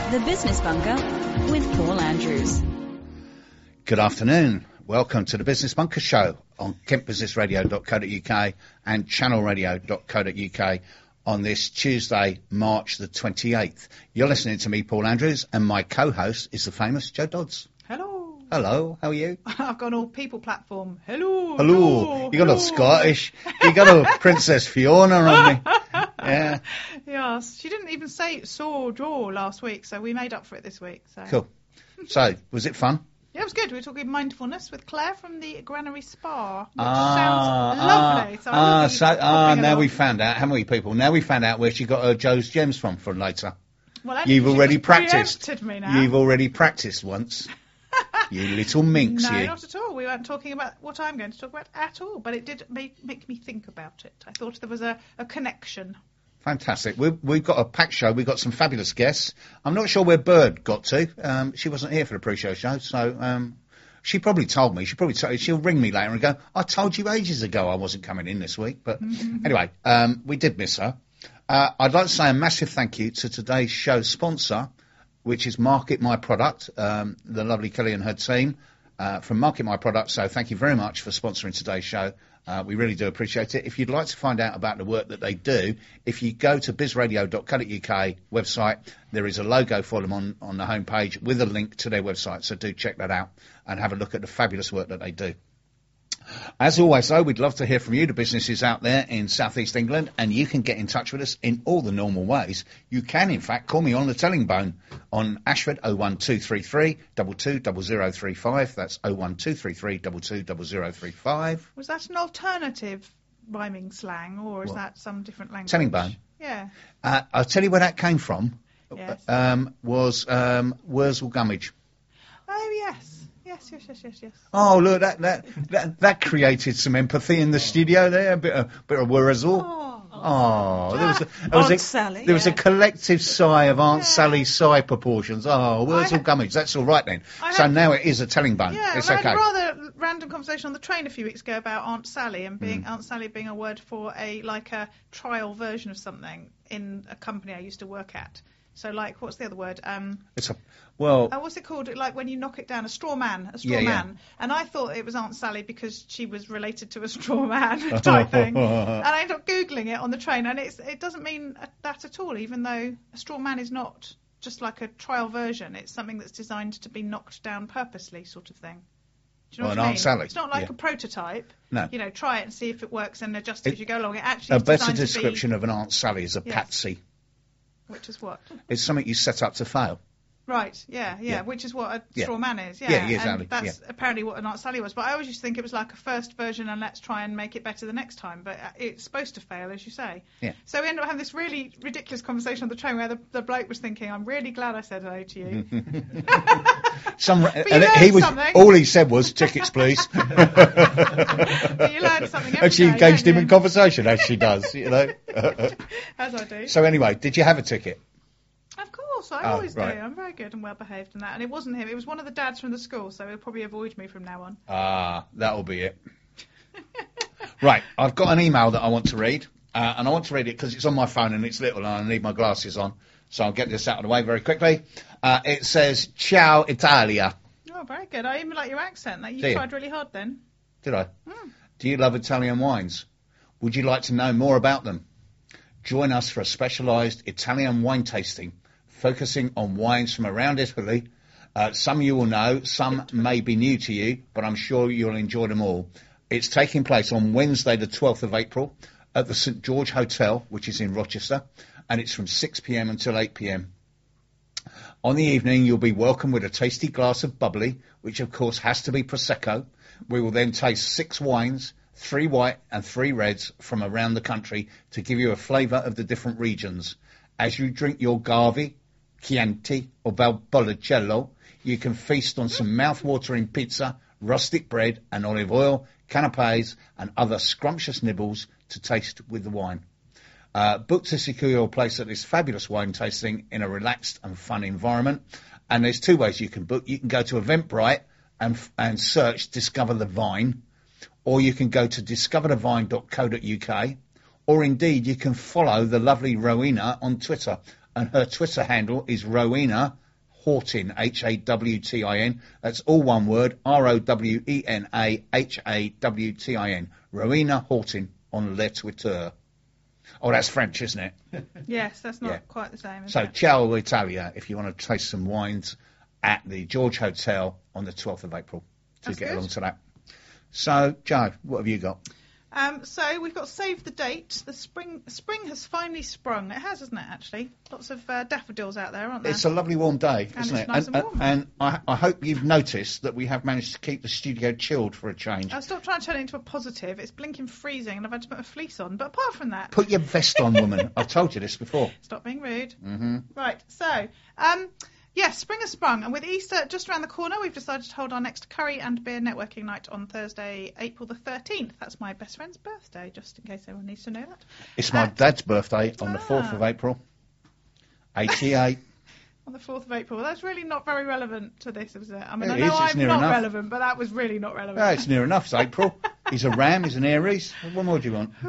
The Business Bunker with Paul Andrews. Good afternoon. Welcome to the Business Bunker Show on kentbusinessradio.co.uk and channelradio.co.uk on this Tuesday, March the 28th. You're listening to me, Paul Andrews, and my co-host is the famous Joe Dodds. Hello. Hello, how are you? I've got an all people platform. Hello. Hello. You got all Scottish. You got all Princess Fiona on me. Yeah. Yes. She didn't even say saw jaw last week, so we made up for it this week. So. Cool. So, was it fun? Yeah, it was good. We were talking mindfulness with Claire from the Granary Spa, which sounds lovely. Now we found out, haven't we, people? Now we found out where she got her Joe's Gems from for later. Well, you've already practiced. Me now. You've already practiced once. You little minx, no, you. not at all. We weren't talking about what I'm going to talk about at all, but it did make me think about it. I thought there was a connection. Fantastic. We've got a packed show. We've got some fabulous guests. I'm not sure where Bird got to. She wasn't here for the pre-show show, so she probably told me. She'll ring me later and go, I told you ages ago I wasn't coming in this week. But anyway, we did miss her. I'd like to say a massive thank you to today's show sponsor, which is Market My Product, the lovely Kelly and her team from Market My Product. So thank you very much for sponsoring today's show. We really do appreciate it. If you'd like to find out about the work that they do, if you go to bizradio.co.uk website, there is a logo for them on the homepage with a link to their website. So do check that out and have a look at the fabulous work that they do. As always, though, we'd love to hear from you, the businesses out there in South East England, and you can get in touch with us in all the normal ways. You can, in fact, call me on the telling bone on Ashford 01233 220035. That's 01233 220035. Was that an alternative rhyming slang, or is that some different language? Telling bone. Yeah. I'll tell you where that came from. Yes. Was Wurzel Gummidge. Oh, yes. Yes. Oh, look, that created some empathy in the studio there. A bit of Wurzel. There was a collective sigh of Aunt Sally's sigh proportions. Oh, Wurzel Gummidge. That's all right then. So now it is a telling bone. Yeah, it's I okay. had a rather random conversation on the train a few weeks ago about Aunt Sally and Aunt Sally being a word for a trial version of something in a company I used to work at. So, what's the other word? What's it called? Like when you knock it down, a straw man. And I thought it was Aunt Sally because she was related to a straw man type thing. And I ended up Googling it on the train, and it doesn't mean that at all, even though a straw man is not just like a trial version. It's something that's designed to be knocked down purposely, sort of thing. Do you know what I mean? Aunt Sally. It's not like a prototype. No. Try it and see if it works and adjust it as you go along. It actually is a better designed description of an Aunt Sally is a patsy. Which is what? It's something you set up to fail. Right, yeah, which is what a straw man is. Yeah, exactly. And that's apparently what an Aunt Sally was. But I always used to think it was like a first version and let's try and make it better the next time. But it's supposed to fail, as you say. Yeah. So we ended up having this really ridiculous conversation on the train where the bloke was thinking, I'm really glad I said hello to you. All he said was, tickets, please. But you learned something every and she day, engaged him you? in conversation, as she does, As I do. So anyway, did you have a ticket? Of course, I always do. I'm very good and well behaved in that. And it wasn't him, it was one of the dads from the school, so he'll probably avoid me from now on. That'll be it. Right, I've got an email that I want to read, and I want to read it because it's on my phone and it's little and I need my glasses on, so I'll get this out of the way very quickly. It says, Ciao Italia. Oh, very good. I even like your accent. You tried really hard then. Did I? Do you love Italian wines? Would you like to know more about them? Join us for a specialised Italian wine tasting, focusing on wines from around Italy. Some you will know, some may be new to you, but I'm sure you'll enjoy them all. It's taking place on Wednesday the 12th of April at the St George Hotel, which is in Rochester, and it's from 6 p.m. until 8 p.m. On the evening, you'll be welcomed with a tasty glass of bubbly, which of course has to be Prosecco. We will then taste 6 wines, 3 white and 3 reds from around the country to give you a flavour of the different regions. As you drink your Gavi, Chianti or Valpolicella, you can feast on some mouth-watering pizza, rustic bread and olive oil, canapes and other scrumptious nibbles to taste with the wine. Book to secure your place at this fabulous wine tasting in a relaxed and fun environment. And there's 2 ways you can book. You can go to Eventbrite and search Discover the Vine, or you can go to discoverthevine.co.uk, or indeed you can follow the lovely Rowena on Twitter and her Twitter handle is Rowena Hawtin, Hawtin. That's all one word, ROWENA Rowena Hawtin on Le Twitter. Oh, that's French, isn't it? Yes, that's not quite the same. So, Ciao Italia, if you want to taste some wines at the George Hotel on the 12th of April to get along to that. So, Joe, what have you got? So we've got Save the Date. The spring has finally sprung. It has, hasn't it, actually? Lots of daffodils out there, aren't there? It's a lovely warm day, isn't it? Nice and warm. And I hope you've noticed that we have managed to keep the studio chilled for a change. I'll stop trying to turn it into a positive. It's blinking freezing and I've had to put a fleece on. But apart from that... Put your vest on, woman. I've told you this before. Stop being rude. Mm-hmm. Right, so... yes, spring has sprung, and with Easter just around the corner, we've decided to hold our next curry and beer networking night on Thursday, April the 13th. That's my best friend's birthday, just in case anyone needs to know that. It's my dad's birthday on the 4th of April. 88. On the 4th of April. Well, that's really not very relevant to this, is it? I mean, It I know is, it's I'm near not enough. relevant, but that was really not relevant. It's near enough. It's April. He's a ram. He's an Aries. What more do you want?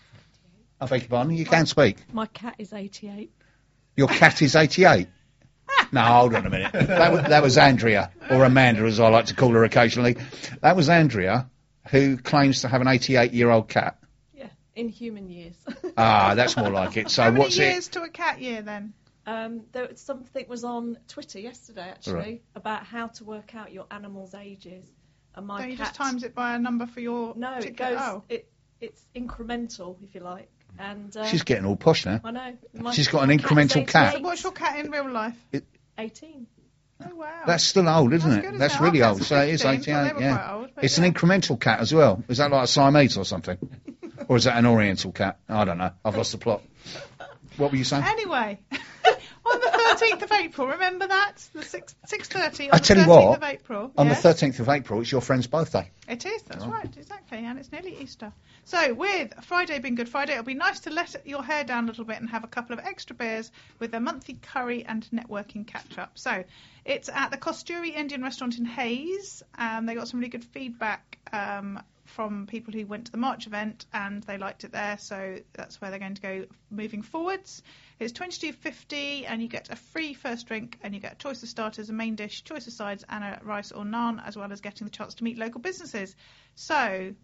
I beg your pardon. You can speak. My cat is 88. Your cat is 88. No, hold on a minute. That was Andrea, or Amanda, as I like to call her occasionally. That was Andrea, who claims to have an 88-year-old cat. Yeah, in human years. That's more like it. So How many what's years it? to a cat year, then? Something was on Twitter yesterday, actually, Right. about how to work out your animal's ages. And my Don't you cat... just times it by a number for your No, it particular- goes... Oh. It's incremental, if you like. And She's getting all posh now. I know. She's got an my cat's incremental cat. So what's your cat in real life? 18. Oh, wow. That's still old, isn't That's it? good, That's isn't it? really Our old. cats So are it is 15, so 88, they were yeah. quite old, but It's yeah. an incremental cat as well. Is that like a Siamese or something? Or is that an Oriental cat? I don't know. I've lost the plot. What were you saying? Anyway, on the 13th of April, remember that? The 6:30 on I the tell you 13th what, of April. On yeah? the 13th of April, it's your friend's birthday. It is, that's right, exactly, and it's nearly Easter. So, with Friday being Good Friday, it'll be nice to let your hair down a little bit and have a couple of extra beers with a monthly curry and networking catch-up. So, it's at the Kosturi Indian Restaurant in Hayes. They got some really good feedback from people who went to the March event, and they liked it there, so that's where they're going to go moving forwards. It's $22.50, and you get a free first drink, and you get a choice of starters, a main dish, choice of sides, and a rice or naan, as well as getting the chance to meet local businesses. So,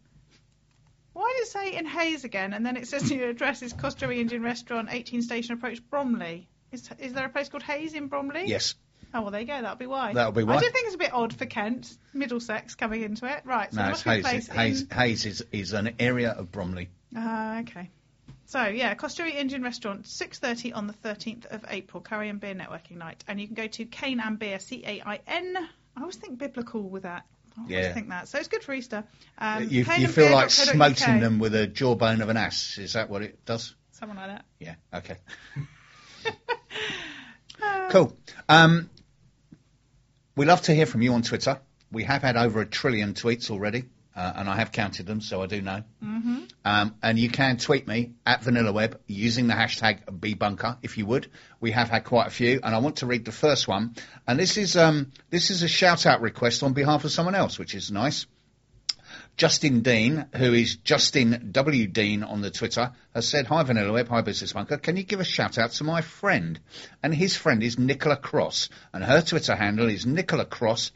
why did it say in Hayes again, and then it says your address is Kosturi Indian Restaurant, 18 Station Approach, Bromley? Is there a place called Hayes in Bromley? Yes. Oh, well, there you go. That'll be why. That'll be why. I do think it's a bit odd for Kent, Middlesex, coming into it. Right, so there No, must it's be a place Hayes. in... Hayes is an area of Bromley. Okay. So, yeah, Kosturi Indian Restaurant, 6:30 on the 13th of April, curry and beer networking night. And you can go to Cain and Beer, CAIN. I always think biblical with that. I always think that. So it's good for Easter. You feel like smoting them with a jawbone of an ass. Is that what it does? Something like that. Yeah, okay. Cool. We love to hear from you on Twitter. We have had over 1 trillion tweets already, and I have counted them, so I do know. Mm-hmm. And you can tweet me at VanillaWeb using the hashtag #BBunker if you would. We have had quite a few, and I want to read the first one. And this is a shout-out request on behalf of someone else, which is nice. Justin Dean, who is Justin W. Dean on the Twitter, has said, "Hi VanillaWeb, hi Business Bunker. Can you give a shout out to my friend?" And his friend is Nicola Cross, and her Twitter handle is Nicola Cross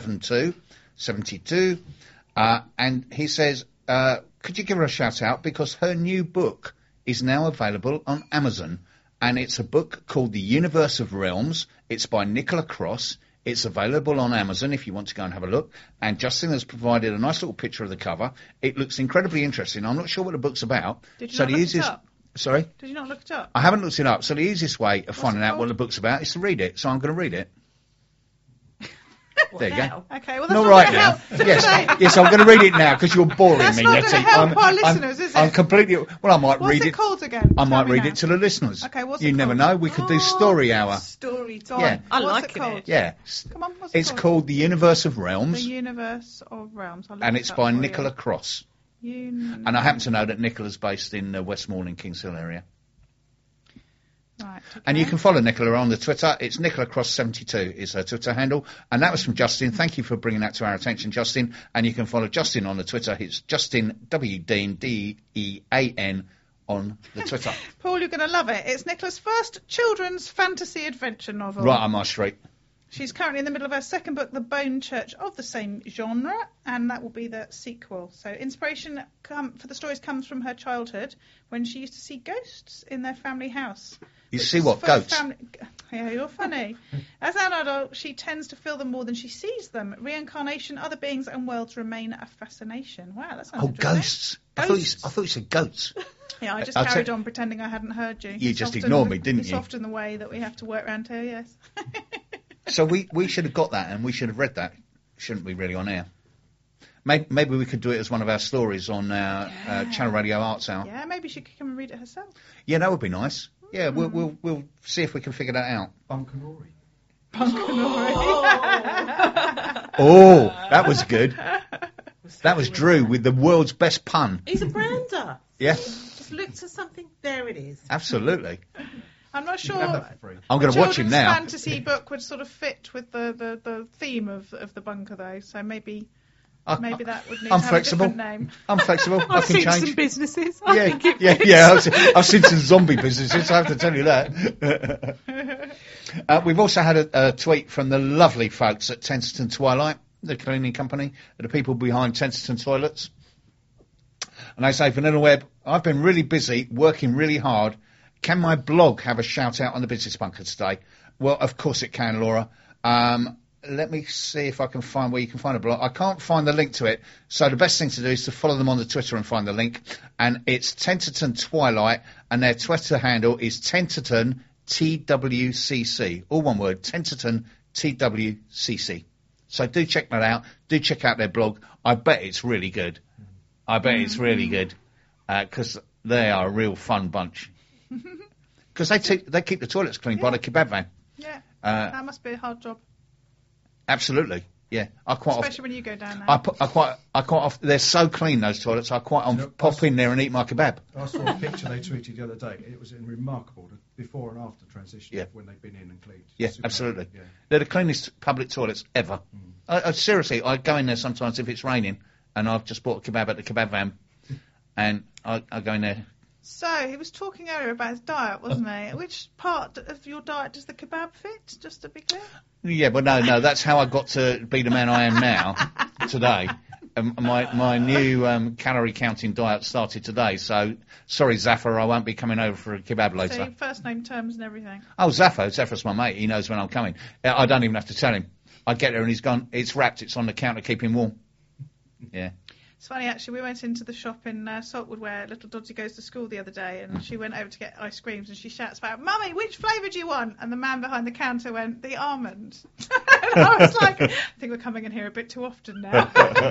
72. And he says, "Could you give her a shout out because her new book is now available on Amazon, and it's a book called The Universe of Realms. It's by Nicola Cross." It's available on Amazon if you want to go and have a look. And Justin has provided a nice little picture of the cover. It looks incredibly interesting. I'm not sure what the book's about. Did you not look it up? Sorry? Did you not look it up? I haven't looked it up. So the easiest way of finding it out called? what the book's about is to read it. So I'm going to read it. There you go. Okay, well, that's Not not right going to now. help today. Yes, I'm going to read it now because you're boring That's me, not Nettie. gonna help our listeners, is it? I'm completely. Well, I might What's read it called again? I might Tell me read now. it to the listeners. Okay, what's you it never called? know. We could do story hour. Story time. Yeah. I What's like it called? it. Yeah. Come on, what's It's it called The Universe of The Realms, Universe of Realms. I'll look and it it's up by for you. Nicola Cross. And I happen to know that Nicola's based in Westmoreland, in Kings Hill area. Right, okay. And you can follow Nicola on the Twitter. It's NicolaCross72 is her Twitter handle. And that was from Justin. Thank you for bringing that to our attention, Justin. And you can follow Justin on the Twitter. It's Justin W. Dean, D-E-A-N, on the Twitter. Paul, you're going to love it. It's Nicola's first children's fantasy adventure novel. Right on my street. She's currently in the middle of her second book, The Bone Church, of the same genre, and that will be the sequel. So inspiration for the stories comes from her childhood, when she used to see ghosts in their family house. You see what, goats? Yeah, you're funny. As an adult, she tends to feel them more than she sees them. Reincarnation, other beings and worlds remain a fascination. Wow, that sounds interesting. Ghosts. I thought you said goats. Yeah, I just carried on pretending I hadn't heard you. You just ignored me, didn't you? It's often the way that we have to work around here, yes. So we should have got that, and we should have read that, shouldn't we, really, on air? Maybe we could do it as one of our stories on our Channel Radio Arts Hour. Yeah, maybe she could come and read it herself. Yeah, that would be nice. Yeah, we'll see if we can figure that out. Bunkanori. Oh, that was good. That was Drew with the world's best pun. He's a brander. Yeah. Just looked at something, there it is. Absolutely. I'm not sure. I'm going to watch him now. A fantasy book would sort of fit with the theme of the bunker, though. So maybe that would need to have a different name. I'm flexible. I can change. Some businesses. Yeah. I've seen some zombie businesses. I have to tell you that. We've also had a tweet from the lovely folks at Tenterton Twilight, the cleaning company, the people behind Tenterton Toilets. And they say, Vanilla Web, I've been really busy, working really hard. Can my blog have a shout out on the Business Bunker today? Well, of course it can, Laura. Let me see if I can find where you can find a blog. I can't find the link to it. So the best thing to do is to follow them on the Twitter and find the link. And it's Tenterton Twilight, and their Twitter handle is Tenterton TWCC. All one word, Tenterton TWCC. So do check that out. Do check out their blog. I bet it's really good. Because they are a real fun bunch. Because they keep the toilets clean by the kebab van. Yeah, that must be a hard job. Absolutely, yeah. Especially when you go down there. I quite often, they're so clean, those toilets, I quite often pop in there and eat my kebab. I saw a picture they tweeted the other day. It was remarkable, the before and after transition of when they've been in and cleaned. Yeah, absolutely. Yeah. They're the cleanest public toilets ever. Seriously, I go in there sometimes if it's raining, and I've just bought a kebab at the kebab van, and I go in there. So, he was talking earlier about his diet, wasn't he? Which part of your diet does the kebab fit, just to be clear? Yeah, but no, that's how I got to be the man I am now, today. My new calorie counting diet started today, so sorry, Zafar, I won't be coming over for a kebab later. So, first name terms and everything? Oh, Zafar's my mate, he knows when I'm coming. I don't even have to tell him. I get there and he's gone, it's wrapped, it's on the counter, keep him warm. Yeah. It's funny, actually, we went into the shop in Saltwood where little Dodgy goes to school the other day, and she went over to get ice creams, and she shouts back, "Mummy, which flavour do you want?" And the man behind the counter went, "The almond." And I was like, I think we're coming in here a bit too often now.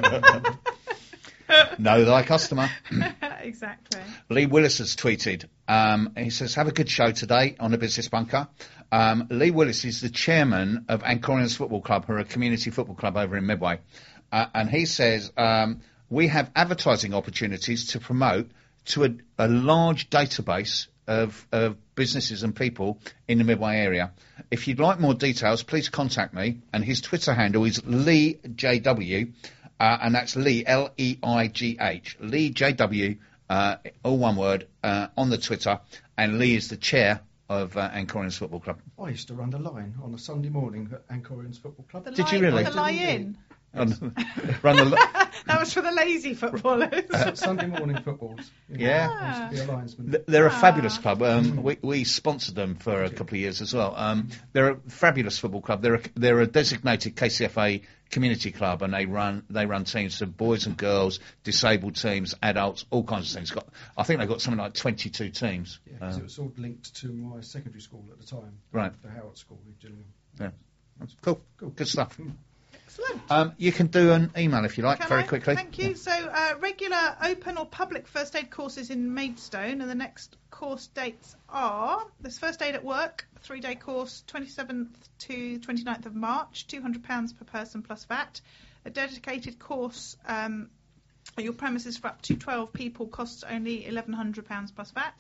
Know thy customer. Exactly. Lee Willis has tweeted. He says, have a good show today on the Business Bunker. Lee Willis is the chairman of Anchorians Football Club, who are a community football club over in Medway. And he says, we have advertising opportunities to promote to a large database of businesses and people in the Medway area. If you'd like more details, please contact me. And his Twitter handle is LeeJW, and that's Lee, L-E-I-G-H, LeeJW, all one word, on the Twitter. And Lee is the chair of Anchorians Football Club. I used to run the line on a Sunday morning at Anchorians Football Club. Did you really? The lie-in? Yes. That was for the lazy footballers. Sunday morning footballs. Yeah. Used to be a linesman. They're a fabulous club. We sponsored them for a couple of years as well. They're a fabulous football club. They're a designated KCFA community club, and they run teams for boys and girls, disabled teams, adults, all kinds of things. I think they've got something like 22 teams. Yeah, because it was all linked to my secondary school at the time. Right. The Howard School in Gillingham. Yeah. Cool. Good stuff. Excellent. You can do an email if you like, very quickly. Thank you. So, regular open or public first aid courses in Maidstone, and the next course dates are this First Aid at Work, 3-day course, 27th to 29th of March, £200 per person plus VAT. A dedicated course at your premises for up to 12 people costs only £1,100 plus VAT.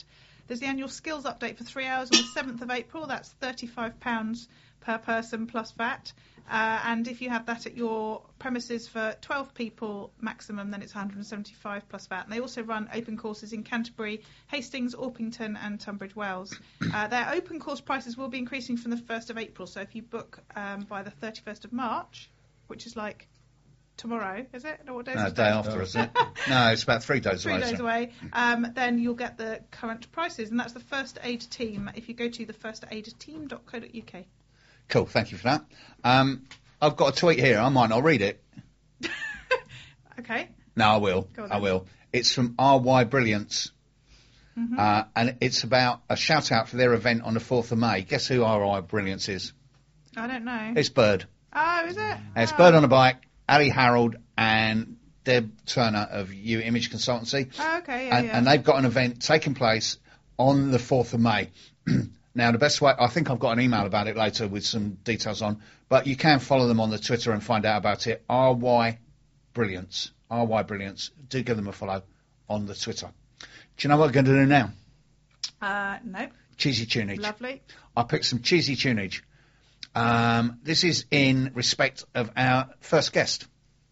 There's the annual skills update for 3 hours on the 7th of April. That's £35 per person plus VAT. And if you have that at your premises for 12 people maximum, then it's £175 plus VAT. And they also run open courses in Canterbury, Hastings, Orpington and Tunbridge Wells. Their open course prices will be increasing from the 1st of April. So if you book by the 31st of March, which is like tomorrow, is it? No, what day is it? Day after, isn't it? No, it's about 3 days away. 3 days away. Then you'll get the current prices. And that's the First Aid Team if you go to thefirstaidteam.co.uk. Cool, thank you for that. I've got a tweet here. I might not read it. Okay. No, I will. Go on I then. will. It's from RY Brilliance. Mm-hmm. And it's about a shout-out for their event on the 4th of May. Guess who RY Brilliance is? I don't know. It's Bird. Oh, is it? It's Bird on a bike, Ali Harold and Deb Turner of U Image Consultancy. Oh, okay, And they've got an event taking place on the 4th of May. Now, the best way, I think I've got an email about it later with some details on, but you can follow them on the Twitter and find out about it. RY Brilliance. RY Brilliance. Do give them a follow on the Twitter. Do you know what we're going to do now? Nope. Cheesy tunage. Lovely. I picked some cheesy tunage. This is in respect of our first guest.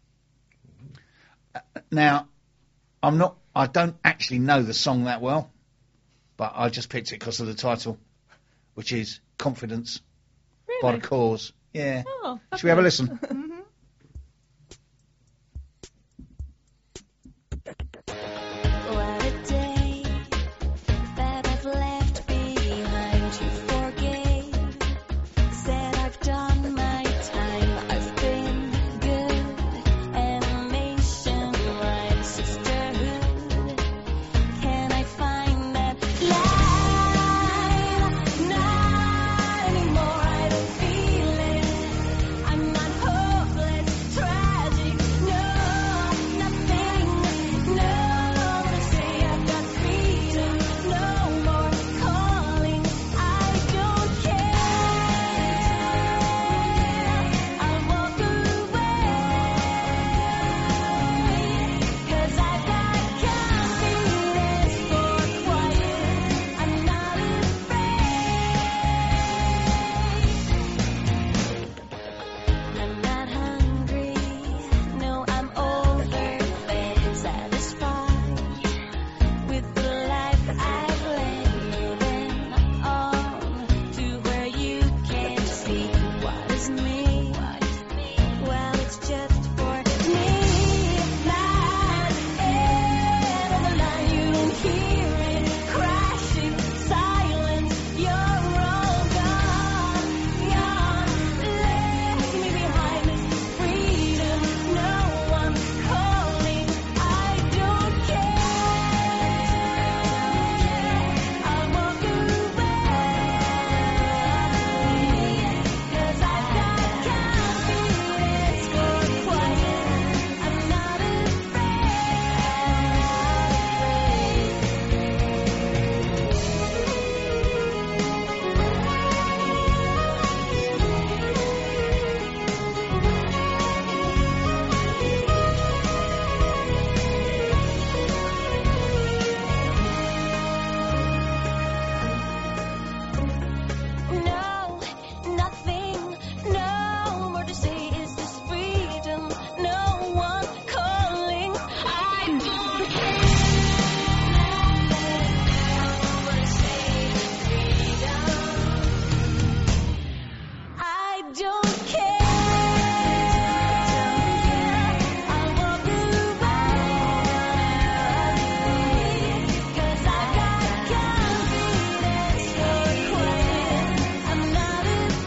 Now, I don't actually know the song that well, but I just picked it because of the title, which is Confidence by The Cause. Yeah. Oh, Should we have a listen? What a day that I've left behind to forget. Said I've done my time, I've been good, and a nationwide sisterhood. Can I find that line? Not anymore, I don't feel it. I'm not hopeless, tragic, no, nothing, no. They say I've got freedom, no more calling. I don't care. I'll walk away, 'cause I've got confidence for quiet. I'm not afraid. I'm not hungry, no, I'm overfed, satisfied with the life I've living on, to where you can't see what is me. Well, it's just for me. That end of the line, you don't hear it crashing, silence. You're all gone. Left me behind this freedom. No one calling. I don't care. I'll walk away, 'cause I've got confidence for quiet. I'm not No, nothing, no more to say. Is this freedom? No one calling. I don't care. No more to say. Freedom. I don't care. I'll walk away, 'cause I've got confidence for quiet. I'm not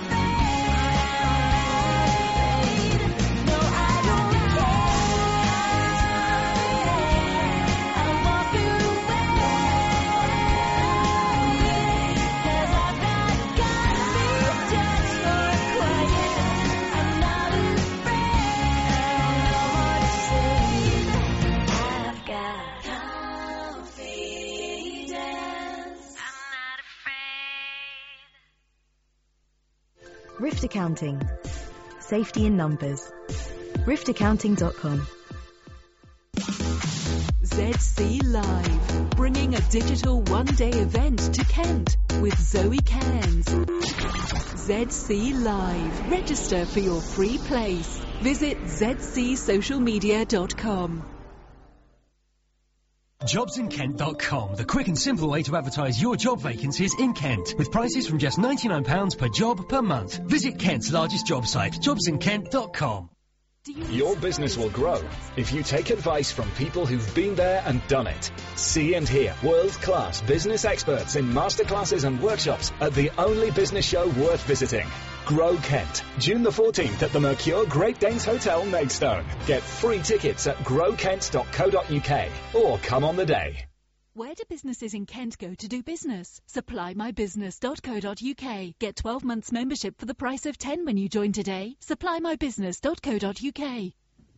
afraid. No, I don't care. I'll walk away, 'cause I've got confidence for quiet. I'm not afraid. No more to say. I've got confidence. I'm not afraid. Rift Accounting. Safety in numbers. riftaccounting.com. ZC Live, bringing a digital one-day event to Kent with Zoe Cairns. ZC Live. Register for your free place. Visit zcsocialmedia.com. JobsInKent.com, the quick and simple way to advertise your job vacancies in Kent, with prices from just £99 per job per month. Visit Kent's largest job site, JobsInKent.com. Your business will grow if you take advice from people who've been there and done it. See and hear world-class business experts in masterclasses and workshops at the only business show worth visiting. Grow Kent, June the 14th at the Mercure Great Danes Hotel, Maidstone. Get free tickets at growkent.co.uk or come on the day. Where do businesses in Kent go to do business? SupplyMyBusiness.co.uk. Get 12 months membership for the price of 10 when you join today. SupplyMyBusiness.co.uk.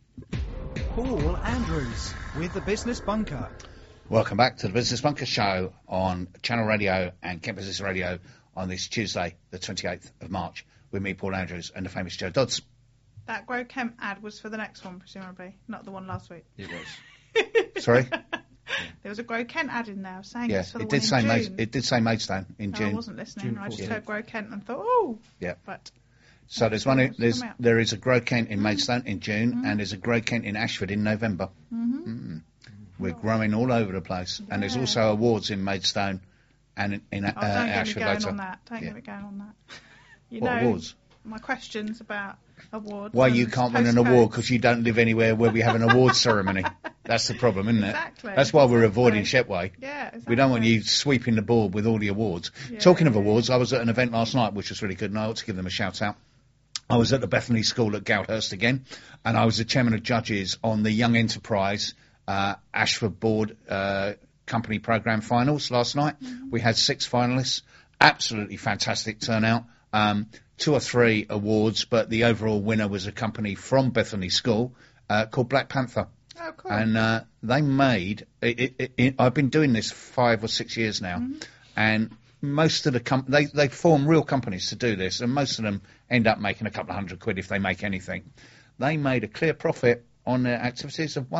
Paul Andrews with the Business Bunker. Welcome back to the Business Bunker Show on Channel Radio and Kent Business Radio on this Tuesday, the 28th of March, with me, Paul Andrews, and the famous Joe Dodds. That Grow Kent ad was for the next one, presumably, not the one last week. It was. Sorry? There was a Grow Kent ad in there saying Yeah, it's for the it one did say in June. it did say Maidstone in No, June. I wasn't listening. June I just 14th. heard Grow Kent and thought, oh. Yeah. But So there's one. Come out. There is a Grow Kent in Maidstone in June, and there's a Grow Kent in Ashford in November. We're growing all over the place, and there's also awards in Maidstone and in don't get me Ashford going later. on that. Don't get me going on that. You What know, awards? my questions about awards. Why and you can't win an postcodes. award because you don't live anywhere where we have an awards ceremony. That's the problem, isn't it? Exactly. That's why we're avoiding Shepway. Yeah, exactly. We don't want you sweeping the board with all the awards. Talking of awards, I was at an event last night which was really good, and I ought to give them a shout out. I was at the Bethany School at Goudhurst again, and I was the chairman of judges on the Young Enterprise Ashford Board Company Programme Finals last night. We had 6 finalists. Absolutely fantastic turnout. 2 or 3 awards, but the overall winner was a company from Bethany School called Black Panther. Oh, cool. And they made I've been doing this 5 or 6 years now, and most of the they form real companies to do this, and most of them end up making a couple of £100 if they make anything. They made a clear profit on their activities of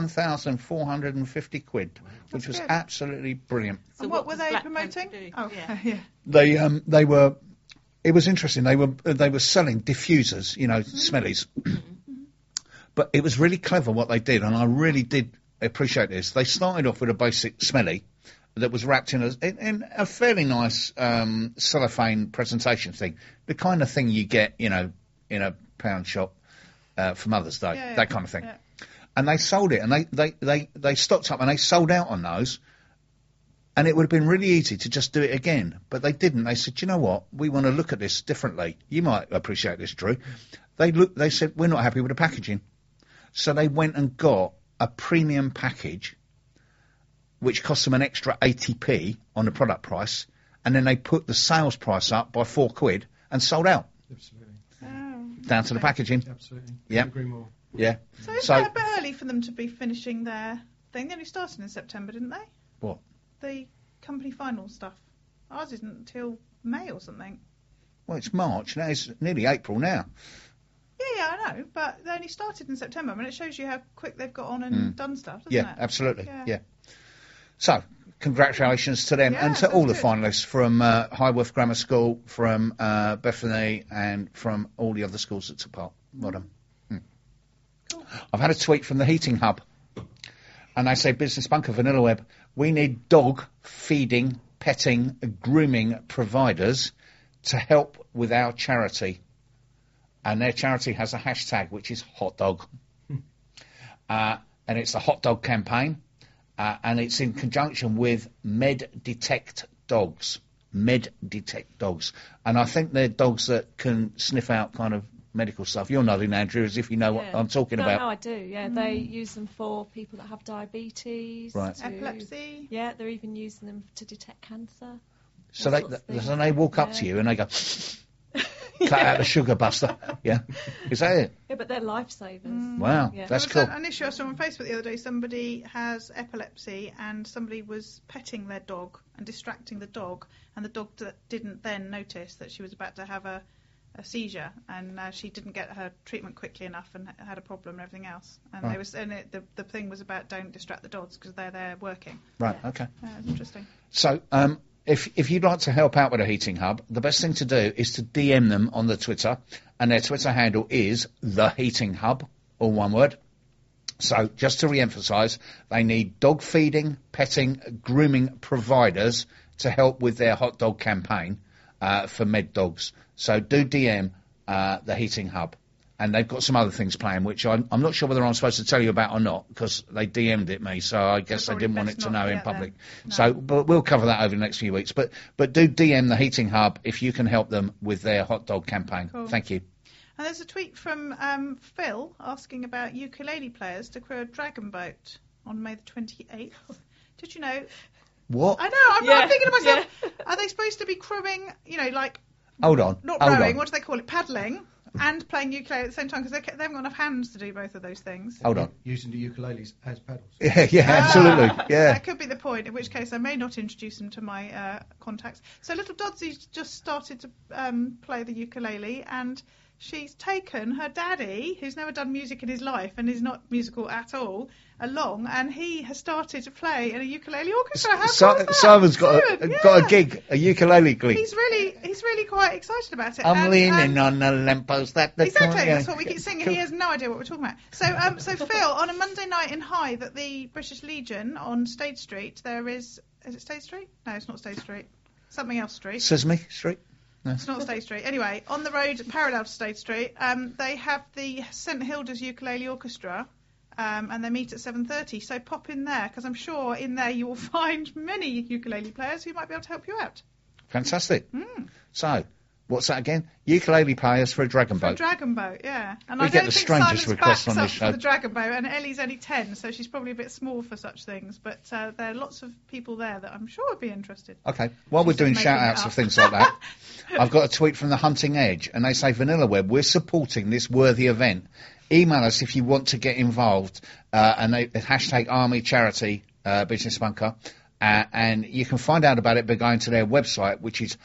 £1,450, which was good. absolutely brilliant. So and what were they promoting? Oh, yeah. They were. It was interesting. They were selling diffusers, smellies. But it was really clever what they did, and I really did appreciate this. They started off with a basic smelly that was wrapped in a fairly nice cellophane presentation thing, the kind of thing you get, in a pound shop for Mother's Day, that kind of thing. Yeah. And they sold it, and they stocked up, and they sold out on those. And it would have been really easy to just do it again, but they didn't. They said, you know what, we want to look at this differently. You might appreciate this, Drew. They said, we're not happy with the packaging. So they went and got a premium package, which cost them an extra 80p on the product price, and then they put the sales price up by £4 and sold out. Absolutely. Down to the packaging. Absolutely. Yeah. Agree more. Yeah. So it's a bit early for them to be finishing their thing. They only started in September, didn't they? What? The company final stuff. Ours isn't until May or something. Well, it's March. Now it's nearly April now. Yeah, I know, but they only started in September. I mean, it shows you how quick they've got on and done stuff, doesn't it? Absolutely. Yeah. So, congratulations to them and to all the finalists from Highworth Grammar School, from Bethany, and from all the other schools that took part. Well done. Cool. I've had a tweet from the Heating Hub, and they say, Business Bunker, Vanilla Web, we need dog feeding, petting, grooming providers to help with our charity. And their charity has a hashtag, which is hot dog. And it's the hot dog campaign. And it's in conjunction with Med Detect Dogs. Med Detect Dogs. And I think they're dogs that can sniff out kind of medical stuff. You're nodding, Andrew, as if you know what I'm talking about. No, I do, yeah. They use them for people that have diabetes. Right. Epilepsy. Yeah, they're even using them to detect cancer. So they walk up to you and they go... Cut out the sugar buster. Yeah. Is that it? Yeah, but they're lifesavers. Wow, that's cool. An issue I saw on Facebook the other day. Somebody has epilepsy and somebody was petting their dog and distracting the dog, and the dog didn't then notice that she was about to have a a seizure, and she didn't get her treatment quickly enough and had a problem and everything else. And Right. the thing was about don't distract the dogs because they're there working. Right, okay. It's interesting. So, if you'd like to help out with a heating hub, the best thing to do is to DM them on the Twitter, and their Twitter handle is The Heating Hub, all one word. So, just to re-emphasise, they need dog feeding, petting, grooming providers to help with their hot dog campaign for med dogs. So, do DM The Heating Hub. And they've got some other things planned, which I'm not sure whether I'm supposed to tell you about or not, because they DM'd it me, so I guess they didn't want it to know in public. No. So, but we'll cover that over the next few weeks. But do DM The Heating Hub if you can help them with their hot dog campaign. Cool. Thank you. And there's a tweet from Phil asking about ukulele players to crew a dragon boat on May the 28th. Did you know? What? I know, I'm thinking to myself, are they supposed to be crewing, like... Hold on. Not hold rowing, on. what do they call it? Paddling and playing ukulele at the same time, because they haven't got enough hands to do both of those things. Hold on. Using the ukuleles as paddles. Yeah, absolutely. Yeah. That could be the point, in which case I may not introduce them to my contacts. So little Dodsy's just started to play the ukulele, and she's taken her daddy, who's never done music in his life and is not musical at all, along, and he has started to play in a ukulele orchestra. How cool is that? Simon's got Simon, a gig, a ukulele gig. He's really quite excited about it. I'm and, leaning on the lamppost. Exactly, that's what we keep singing. He has no idea what we're talking about. So Phil, on a Monday night in Hythe at the British Legion on State Street, there is it State Street? No, it's not State Street. Something else street. Sesame Street? No. It's not State Street. Anyway, on the road parallel to State Street, they have the St Hilda's Ukulele Orchestra, and they meet at 7:30. So pop in there, because I'm sure in there you will find many ukulele players who might be able to help you out. Fantastic. So, what's that again? Ukulele players for a dragon boat. Dragon boat, yeah. And We I get don't the think strangest Simon's requests backs on up this for show. the dragon boat, and Ellie's only 10, so she's probably a bit small for such things. But there are lots of people there that I'm sure would be interested. Okay, while we're She's doing just making shout-outs it of up. things like that, I've got a tweet from the Hunting Edge, and they say, Vanilla Web, we're supporting this worthy event. Email us if you want to get involved, and hashtag Army Charity Business Bunker, and you can find out about it by going to their website, which is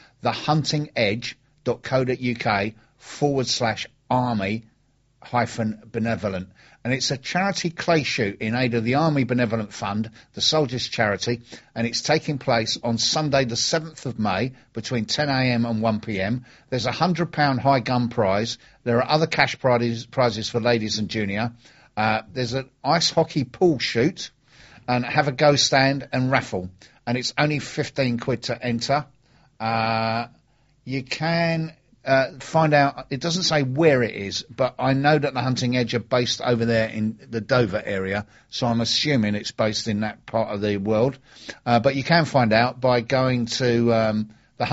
thehuntingedge.co.uk/army-benevolent. And it's a charity clay shoot in aid of the Army Benevolent Fund, the Soldiers' Charity, and it's taking place on Sunday the 7th of May between 10 a.m. and 1 p.m. There's a £100 high gun prize. There are other cash prizes for ladies and junior. There's an ice hockey pool shoot, and have a go stand and raffle. And it's only £15 to enter. You can find out, it doesn't say where it is, but I know that the Hunting Edge are based over there in the Dover area, so I'm assuming it's based in that part of the world. But you can find out by going to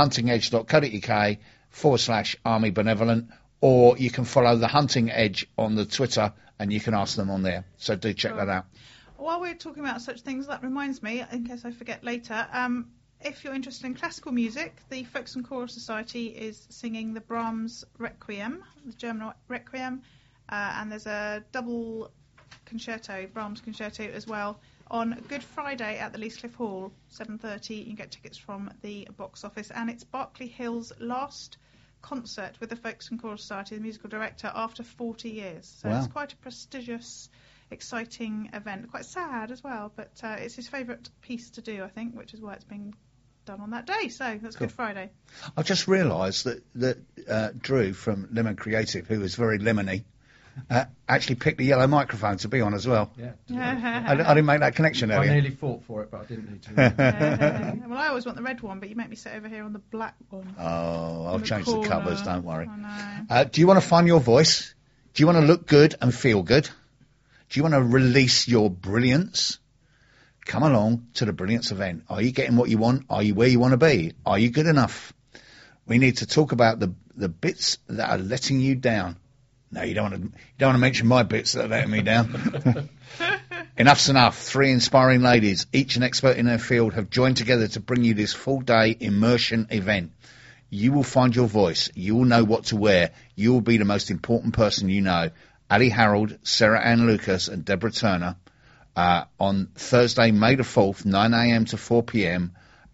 thehuntingedge.co.uk/Army Benevolent, or you can follow the Hunting Edge on the Twitter and you can ask them on there. So do check that out. While we're talking about such things, that reminds me, in case I forget later, if you're interested in classical music, the Folks and Choral Society is singing the Brahms Requiem, the German Requiem, and there's a double concerto, Brahms concerto as well, on Good Friday at the Leascliffe Hall, 7:30. You can get tickets from the box office, and it's Berkeley Hill's last concert with the Folks and Choral Society, the musical director, after 40 years. So Wow. It's quite a prestigious, exciting event. Quite sad as well, but it's his favourite piece to do, I think, which is why it's being done on that day. So that's Cool. Good Friday. I just realised that Drew from Lemon Creative, who is very lemony, actually picked the yellow microphone to be on as well. Yeah. I didn't make that connection I earlier. nearly fought for it, but I didn't need to. Well, I always want the red one, but you make me sit over here on the black one. Oh, I'll In the change the corner. covers, don't worry. I know. Do you want to find your voice? Do you want to look good and feel good? Do you want to release your brilliance? Come along to the Brilliance event. Are you getting what you want? Are you where you want to be? Are you good enough? We need to talk about the bits that are letting you down. No, you don't want to mention my bits that are letting me down. Enough's enough. 3 inspiring ladies, each an expert in their field, have joined together to bring you this full-day immersion event. You will find your voice. You will know what to wear. You will be the most important person you know. Ali Harold, Sarah Ann Lucas and Deborah Turner on Thursday, May the 4th, 9 a.m. to 4 p.m.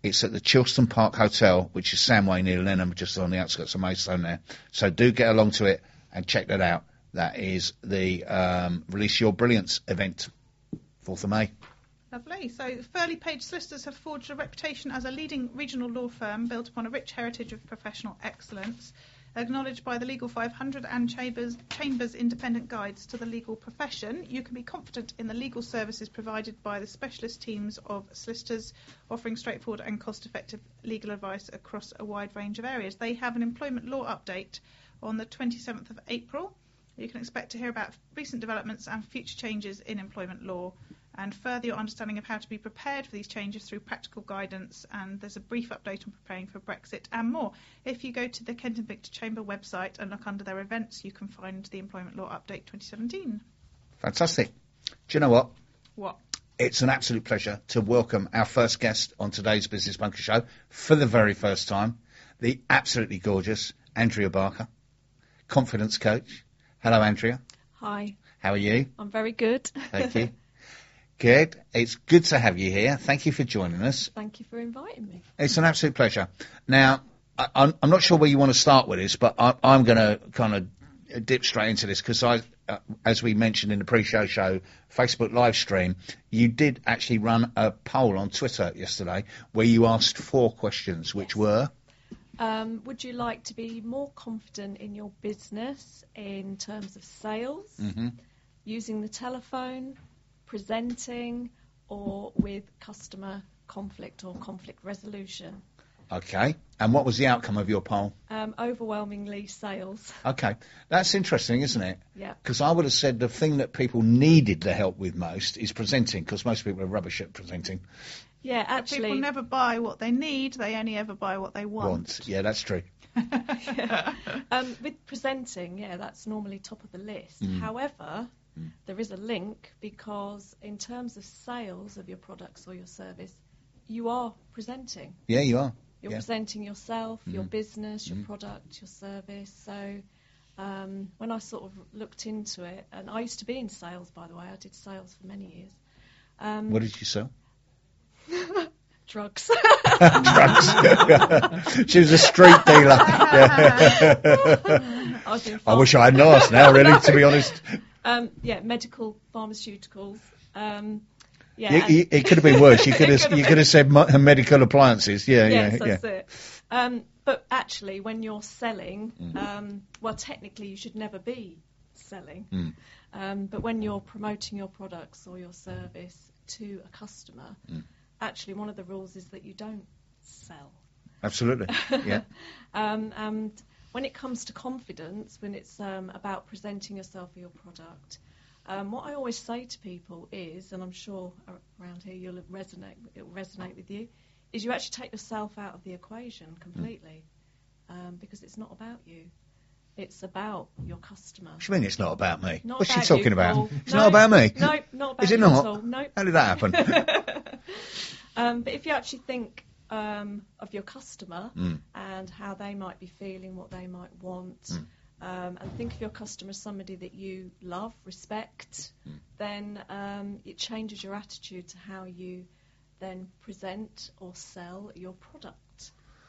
It's at the Chilston Park Hotel, which is Samway near Lenham, just on the outskirts of Maidstone there. So do get along to it and check that out. That is the Release Your Brilliance event, 4th of May. Lovely. So Furley Page Solicitors have forged a reputation as a leading regional law firm built upon a rich heritage of professional excellence, acknowledged by the Legal 500 and Chambers independent guides to the legal profession. You can be confident in the legal services provided by the specialist teams of solicitors, offering straightforward and cost-effective legal advice across a wide range of areas. They have an employment law update on the 27th of April. You can expect to hear about recent developments and future changes in employment law, and further your understanding of how to be prepared for these changes through practical guidance. And there's a brief update on preparing for Brexit and more. If you go to the Kent and Victor Chamber website and look under their events, you can find the Employment Law Update 2017. Fantastic. Do you know what? What? It's an absolute pleasure to welcome our first guest on today's Business Bunker Show for the very first time, the absolutely gorgeous Andrea Barker, confidence coach. Hello, Andrea. Hi. How are you? I'm very good. Thank you. Good. It's good to have you here. Thank you for joining us. Thank you for inviting me. It's an absolute pleasure. Now, I'm not sure where you want to start with this, but I'm going to kind of dip straight into this because as we mentioned in the pre-show show, Facebook live stream, you did actually run a poll on Twitter yesterday where you asked 4 questions, which were... would you like to be more confident in your business in terms of sales, using the telephone, presenting, or with customer conflict or conflict resolution? Okay. And what was the outcome of your poll? Overwhelmingly sales. Okay. That's interesting, isn't it? Yeah. Because I would have said the thing that people needed the help with most is presenting, because most people are rubbish at presenting. Yeah, actually... People never buy what they need, they only ever buy what they want. Yeah, that's true. With presenting, yeah, that's normally top of the list. However, there is a link, because in terms of sales of your products or your service, you are presenting. Yeah, you are. You're presenting yourself, your business, your product, your service. So when I sort of looked into it, and I used to be in sales, by the way, I did sales for many years. What did you sell? Drugs. Drugs. She was a street dealer. I wish I hadn't asked now, really, to be honest. Medical, pharmaceuticals. It could have been worse. You could have said medical appliances. Yes, that's it. But actually, when you're selling, well, technically you should never be selling. But when you're promoting your products or your service to a customer, actually one of the rules is that you don't sell. Absolutely, yeah. And when it comes to confidence, when it's about presenting yourself or your product, what I always say to people is, and I'm sure around here it'll resonate with you, is you actually take yourself out of the equation completely, because it's not about you. It's about your customer. What do you mean it's not about me? Not What's about she talking you, about? Paul. It's not about me? No, not about Is it you not? at all. No. How did that happen? But if you actually think of your customer and how they might be feeling, what they might want, and think of your customer as somebody that you love, respect, then it changes your attitude to how you then present or sell your product.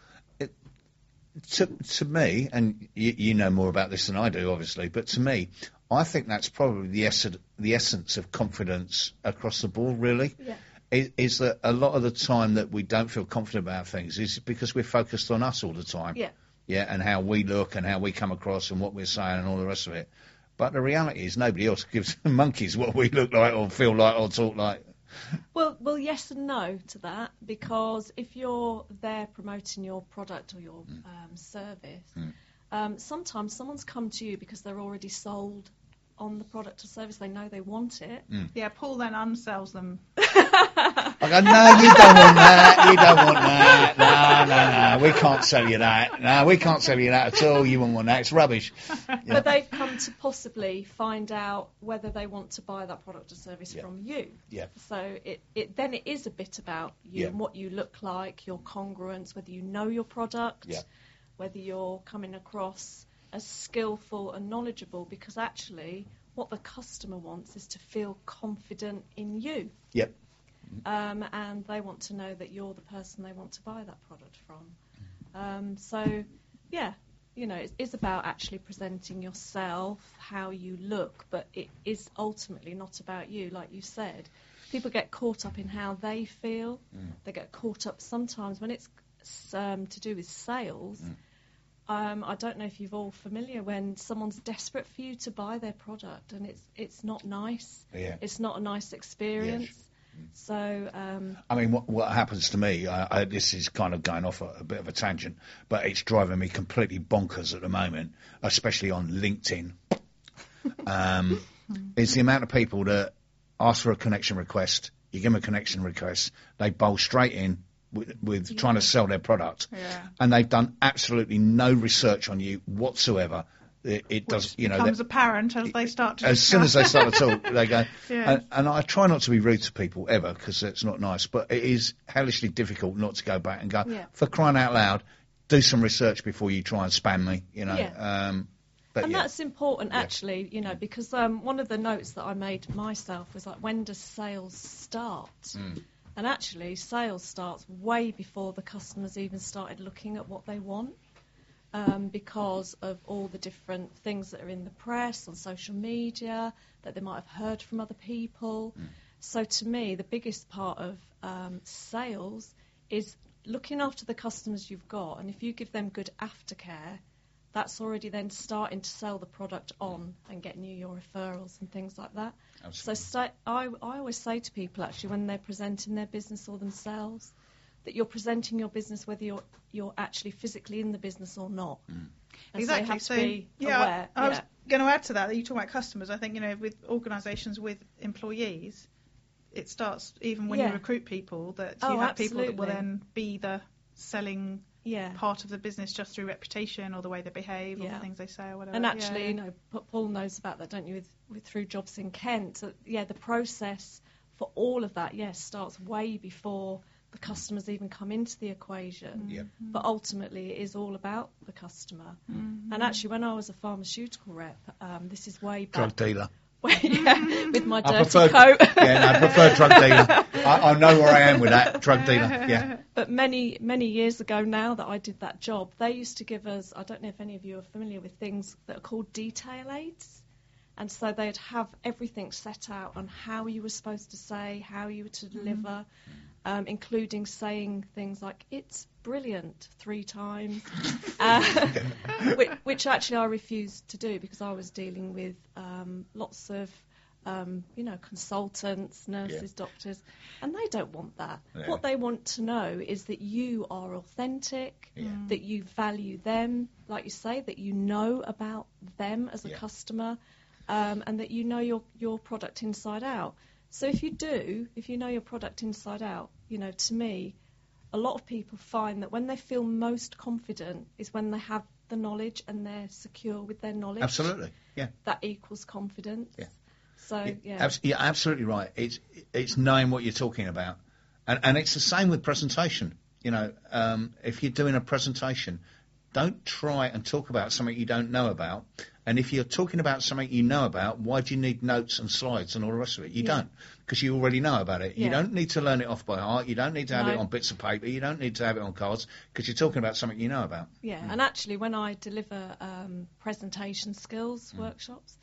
To me, and you know more about this than I do, obviously, but to me, I think that's probably the essence of confidence across the board, really. Yeah. Is that a lot of the time that we don't feel confident about things is because we're focused on us all the time. Yeah. Yeah, and how we look and how we come across and what we're saying and all the rest of it. But the reality is nobody else gives monkeys what we look like or feel like or talk like. Well, yes and no to that, because if you're there promoting your product or your service, sometimes someone's come to you because they're already sold on the product or service. They know they want it. Yeah, Paul then unsells them. I go, no, you don't want that. You don't want that. No, we can't sell you that. No, we can't sell you that at all. You won't want that. It's rubbish. Yeah. But they've come to possibly find out whether they want to buy that product or service from you. Yeah. So then it is a bit about you and what you look like, your congruence, whether you know your product, whether you're coming across as skillful and knowledgeable, because actually what the customer wants is to feel confident in you. Yep. and they want to know that you're the person they want to buy that product from. So, yeah, you know, it's about actually presenting yourself, how you look, but it is ultimately not about you, like you said. People get caught up in how they feel. They get caught up sometimes when it's to do with sales. I don't know if you're all familiar when someone's desperate for you to buy their product, and it's not nice. Yeah. It's not a nice experience. Yes. So, I mean, what happens to me, this is kind of going off a bit of a tangent, but it's driving me completely bonkers at the moment, especially on LinkedIn, is the amount of people that ask for a connection request, you give them a connection request, they bowl straight in with trying to sell their product, and they've done absolutely no research on you whatsoever. It does, you know, becomes apparent as they start to. As soon as they start to talk, they go. Yeah. And I try not to be rude to people ever, because it's not nice. But it is hellishly difficult not to go back and go, for crying out loud, do some research before you try and spam me. You know. Yeah. But that's important, actually, you know, because one of the notes that I made myself was like, when does sales start? And actually, sales starts way before the customers even started looking at what they want. Because of all the different things that are in the press, on social media, that they might have heard from other people. So to me, the biggest part of sales is looking after the customers you've got, and if you give them good aftercare, that's already then starting to sell the product on and getting you your referrals and things like that. Absolutely. So I always say to people, actually, when they're presenting their business or themselves, that you're presenting your business whether you're actually physically in the business or not. Exactly. So you have to be aware. I was going to add to that you talk about customers. I think, you know, with organisations with employees, it starts even when you recruit people, that you have people that will then be the selling part of the business just through reputation or the way they behave or the things they say or whatever. And actually, you know, Paul knows about that, don't you, with through Jobs in Kent. The process for all of that, starts way before the customers even come into the equation, but ultimately it is all about the customer. And actually, when I was a pharmaceutical rep, this is way back. Drug dealer. With my dirty coat. I prefer drug dealer. I know where I am with that, drug dealer. Yeah. But many years ago now that I did that job, they used to give us, I don't know if any of you are familiar with things that are called detail aids. And so they'd have everything set out on how you were supposed to say, how you were to deliver, including saying things like, "It's brilliant" 3 times, which actually I refused to do because I was dealing with lots of, consultants, nurses, doctors, and they don't want that. Yeah. What they want to know is that you are authentic, that you value them, like you say, that you know about them as a customer, and that you know your product inside out. So if you know your product inside out, you know, to me, a lot of people find that when they feel most confident is when they have the knowledge and they're secure with their knowledge. Absolutely, yeah. That equals confidence. Yeah. So, You're absolutely right. It's knowing what you're talking about. And it's the same with presentation. You know, if you're doing a presentation, don't try and talk about something you don't know about. And if you're talking about something you know about, why do you need notes and slides and all the rest of it? You don't, because you already know about it. You don't need to learn it off by heart. You don't need to have it on bits of paper. You don't need to have it on cards, because you're talking about something you know about. Yeah, and actually when I deliver presentation skills workshops,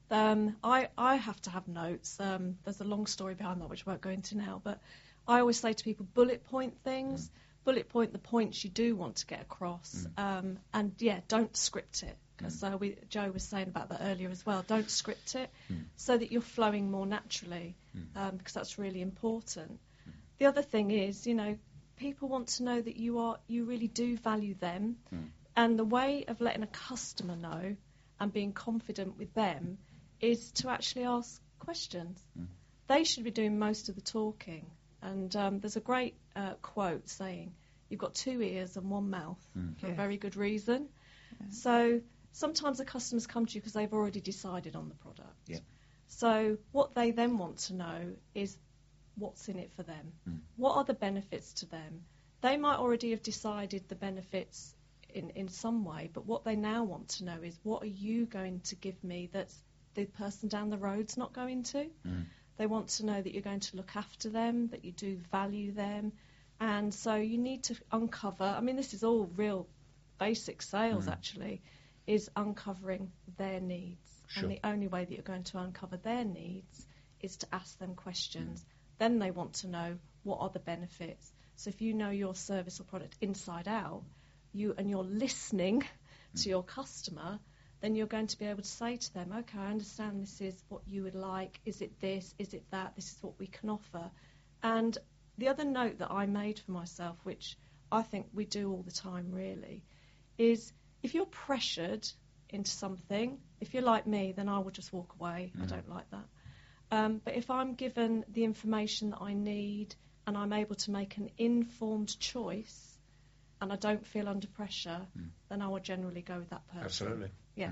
I have to have notes. There's a long story behind that which I won't go into now, but I always say to people, bullet point things. Bullet point the points you do want to get across, and don't script it, because Joe was saying about that earlier as well. Don't script it, so that you're flowing more naturally, because that's really important. The other thing is, you know, people want to know that you really do value them, and the way of letting a customer know and being confident with them is to actually ask questions. They should be doing most of the talking. And there's a great quote saying, "You've got 2 ears and 1 mouth for a very good reason." Yeah. So sometimes the customers come to you because they've already decided on the product. Yeah. So what they then want to know is what's in it for them. What are the benefits to them? They might already have decided the benefits in some way, but what they now want to know is, what are you going to give me that's the person down the road's not going to? They want to know that you're going to look after them, that you do value them. And so you need to uncover, I mean, this is all real basic sales actually, is uncovering their needs. Sure. And the only way that you're going to uncover their needs is to ask them questions. Then they want to know what are the benefits. So if you know your service or product inside out, you're listening to your customer, then you're going to be able to say to them, okay, I understand this is what you would like. Is it this? Is it that? This is what we can offer. And the other note that I made for myself, which I think we do all the time really, is if you're pressured into something, if you're like me, then I will just walk away. I don't like that. But if I'm given the information that I need and I'm able to make an informed choice and I don't feel under pressure, then I will generally go with that person. Absolutely. Yeah.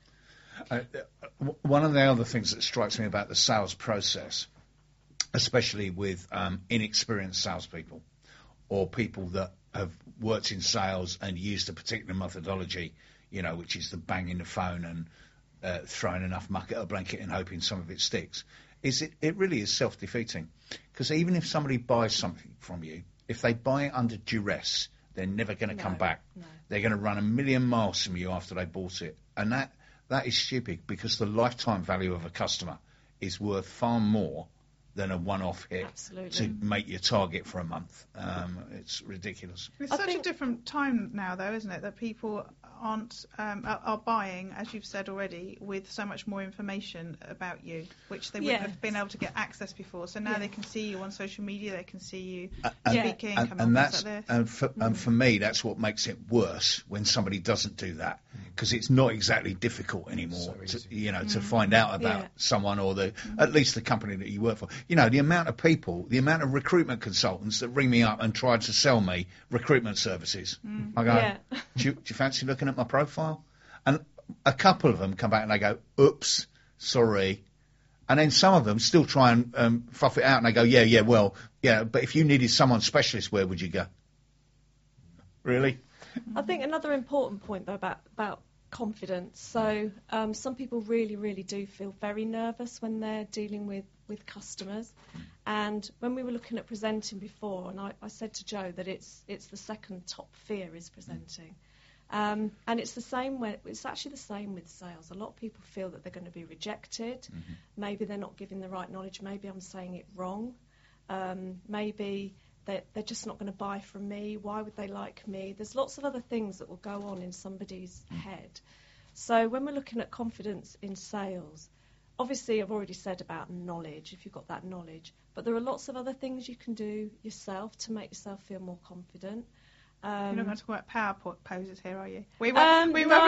One of the other things that strikes me about the sales process, especially with inexperienced salespeople or people that have worked in sales and used a particular methodology, which is the banging the phone and throwing enough muck at a blanket and hoping some of it sticks, is it really is self-defeating. Because even if somebody buys something from you, if they buy it under duress, they're never going to come back. No. They're going to run a million miles from you after they bought it. And that is stupid, because the lifetime value of a customer is worth far more than a one-off hit to make your target for a month. It's ridiculous. It's such a different time now, though, isn't it, that people are buying, as you've said already, with so much more information about you, which they wouldn't have been able to get access before. So now they can see you on social media, they can see you speaking, coming on things like this. And for me, that's what makes it worse when somebody doesn't do that, because it's not exactly difficult anymore to find out about someone or at least the company that you work for. The amount of people, the amount of recruitment consultants that ring me up and try to sell me recruitment services. I go, do you fancy looking at my profile? And a couple of them come back and they go, oops, sorry. And then some of them still try and fluff it out and they go, but if you needed someone specialist, where would you go? Really? I think another important point, though, about confidence. So some people really, really do feel very nervous when they're dealing with customers. And when we were looking at presenting before, and I said to Joe that it's the second top fear is presenting. And it's actually the same with sales. A lot of people feel that they're going to be rejected. Maybe they're not giving the right knowledge. Maybe I'm saying it wrong. Maybe they're just not going to buy from me. Why would they like me? There's lots of other things that will go on in somebody's head. So when we're looking at confidence in sales, obviously I've already said about knowledge, if you've got that knowledge, but there are lots of other things you can do yourself to make yourself feel more confident. You're not going to talk about power poses here, are you? We saying,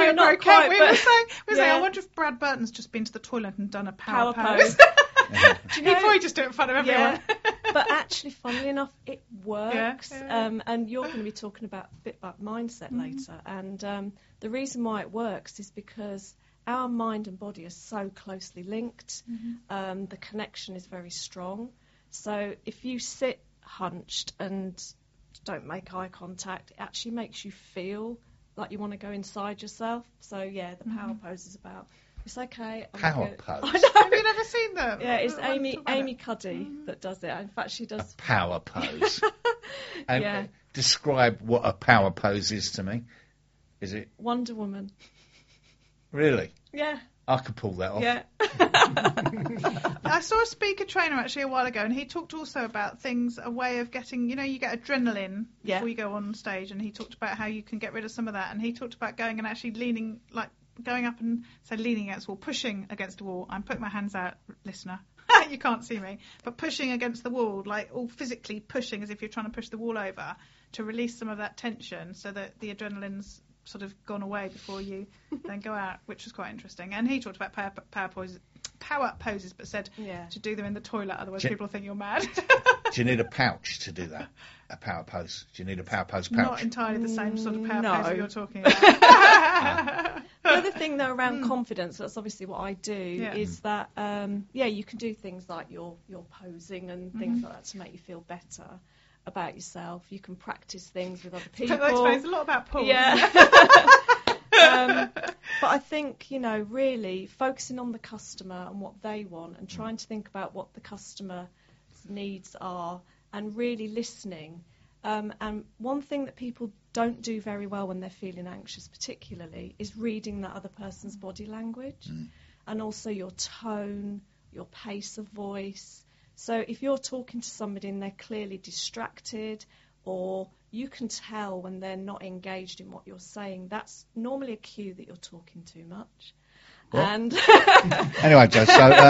I wonder if Brad Burton's just been to the toilet and done a power pose. He'd probably just do it in front of everyone. But actually, funnily enough, it works. And you're going to be talking about a bit about mindset later. And the reason why it works is because our mind and body are so closely linked. The connection is very strong. So if you sit hunched and don't make eye contact, it actually makes you feel like you want to go inside yourself. So the power pose is about, it's okay. Power pose? I know. Have you never seen that? Yeah, it's Amy Cuddy that does it. In fact, she does a power pose. And describe what a power pose is to me. Is it Wonder Woman? Really? Yeah. I could pull that off. Yeah. I saw a speaker trainer actually a while ago, and he talked also about things, a way of getting, you get adrenaline before you go on stage, and he talked about how you can get rid of some of that, and he talked about going and actually leaning, like going up and leaning against the wall, pushing against the wall. I'm putting my hands out, listener. You can't see me, but pushing against the wall, like all physically pushing as if you're trying to push the wall over to release some of that tension so that the adrenaline's sort of gone away before you then go out, which was quite interesting. And he talked about power poses, but said to do them in the toilet, otherwise people think you're mad. Do you need a pouch to do that? A power pose? Do you need a power pose pouch? Not entirely the same sort of power pose that you're talking about. The other thing, though, around confidence, that's obviously what I do, is that, you can do things like your posing and things like that to make you feel better about yourself. You can practice things with other people. That explains a lot about Paul. Yeah. But I think, really focusing on the customer and what they want and trying to think about what the customer's needs are and really listening. And one thing that people don't do very well when they're feeling anxious particularly is reading that other person's body language and also your tone, your pace of voice. So if you're talking to somebody and they're clearly distracted, or you can tell when they're not engaged in what you're saying, that's normally a cue that you're talking too much. What? And Anyway, Jo,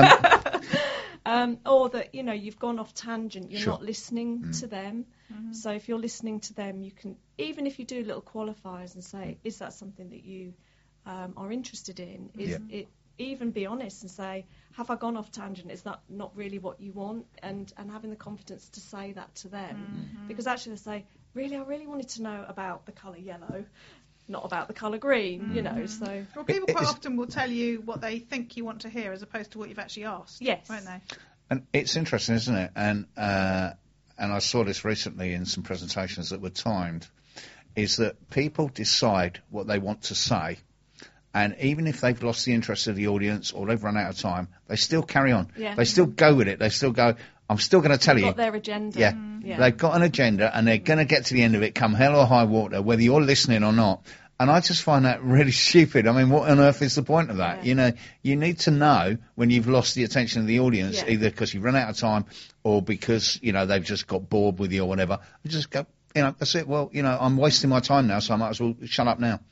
so or that you've gone off tangent, you're Sure. not listening to them. So if you're listening to them, you can, even if you do little qualifiers and say, is that something that you are interested in? Is it, even be honest and say, have I gone off tangent? Is that not really what you want? And having the confidence to say that to them. Because actually they say, really, I really wanted to know about the colour yellow, not about the colour green, so... Well, people quite often will tell you what they think you want to hear as opposed to what you've actually asked. Yes. Won't they? And it's interesting, isn't it? And I saw this recently in some presentations that were timed, is that people decide what they want to say, and even if they've lost the interest of the audience or they've run out of time, they still carry on. Yeah. They still go with it. They still go, I'm still going to tell They've you. got their agenda. Yeah. They've got an agenda, and they're going to get to the end of it, come hell or high water, whether you're listening or not. And I just find that really stupid. I mean, what on earth is the point of that? Yeah. You need to know when you've lost the attention of the audience, either because you've run out of time or because, they've just got bored with you or whatever. You just go, that's it. Well, I'm wasting my time now, so I might as well shut up now.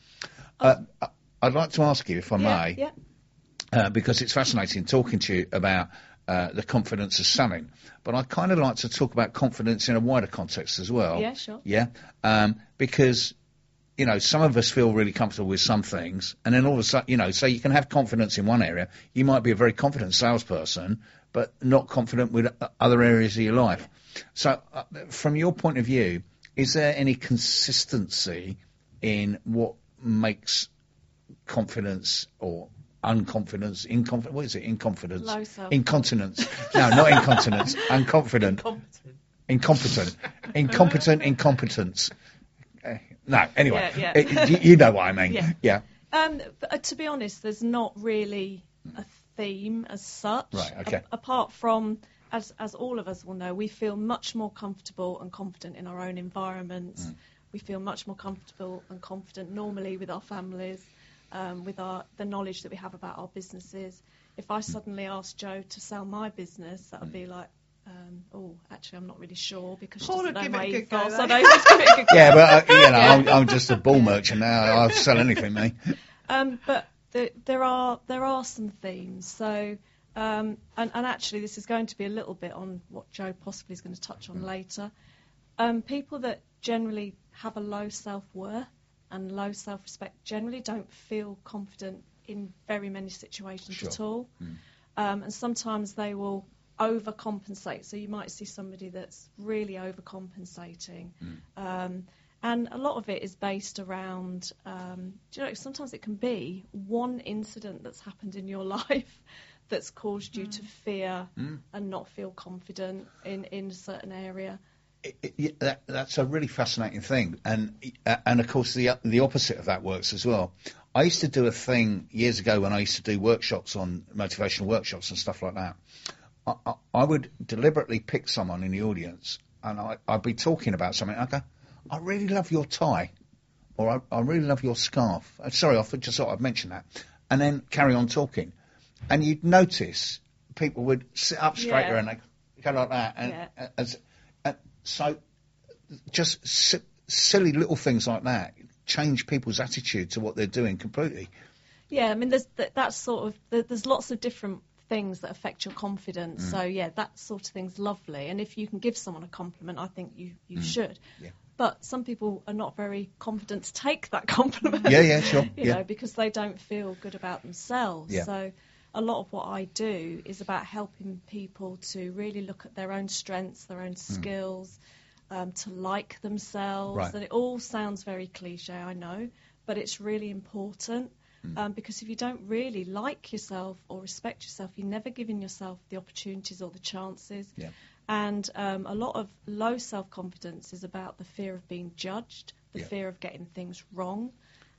I'd like to ask you, if I may, because it's fascinating talking to you about the confidence of selling, but I'd kind of like to talk about confidence in a wider context as well. Yeah, sure. Yeah, because, some of us feel really comfortable with some things, and then all of a sudden, so you can have confidence in one area. You might be a very confident salesperson, but not confident with other areas of your life. So from your point of view, is there any consistency in what makes confidence or unconfidence, what is it? Inconfidence? Low self. Incontinence. No, not incontinence. Unconfident. Incompetent. Incompetence. No, anyway. Yeah. You know what I mean. Yeah. But, to be honest, there's not really a theme as such. Right, okay. Apart from, as all of us will know, we feel much more comfortable and confident in our own environments. We feel much more comfortable and confident normally with our families, with the knowledge that we have about our businesses. If I suddenly asked Jo to sell my business, that would be like, actually, I'm not really sure because she Paul doesn't would know give my it a good go, ethos. though. I know, let's give it a good go. Yeah, but I'm just a bull merchant now. I'll sell anything, me. But there are some themes. So, and actually, this is going to be a little bit on what Jo possibly is going to touch on later. People that generally have a low self-worth and low self-respect generally don't feel confident in very many situations at all. And sometimes they will overcompensate. So you might see somebody that's really overcompensating. And a lot of it is based around, sometimes it can be one incident that's happened in your life that's caused you to fear and not feel confident in a certain area. That's a really fascinating thing, and of course the opposite of that works as well. I used to do a thing years ago when I used to do workshops on motivational workshops and stuff like that. I would deliberately pick someone in the audience, and I'd be talking about something. I'd go, I really love your tie, or I really love your scarf. Sorry, I just thought I'd mention that, and then carry on talking, and you'd notice people would sit up straighter and they go like that, and so just silly little things like that change people's attitude to what they're doing completely. Yeah, I mean, there's lots of different things that affect your confidence. So, that sort of thing's lovely. And if you can give someone a compliment, I think you should. Yeah. But some people are not very confident to take that compliment. Yeah, sure. you know, because they don't feel good about themselves. Yeah. So a lot of what I do is about helping people to really look at their own strengths, their own skills, to like themselves. Right. And it all sounds very cliche, I know, but it's really important. Because if you don't really like yourself or respect yourself, you're never giving yourself the opportunities or the chances. Yeah. And a lot of low self-confidence is about the fear of being judged, the fear of getting things wrong.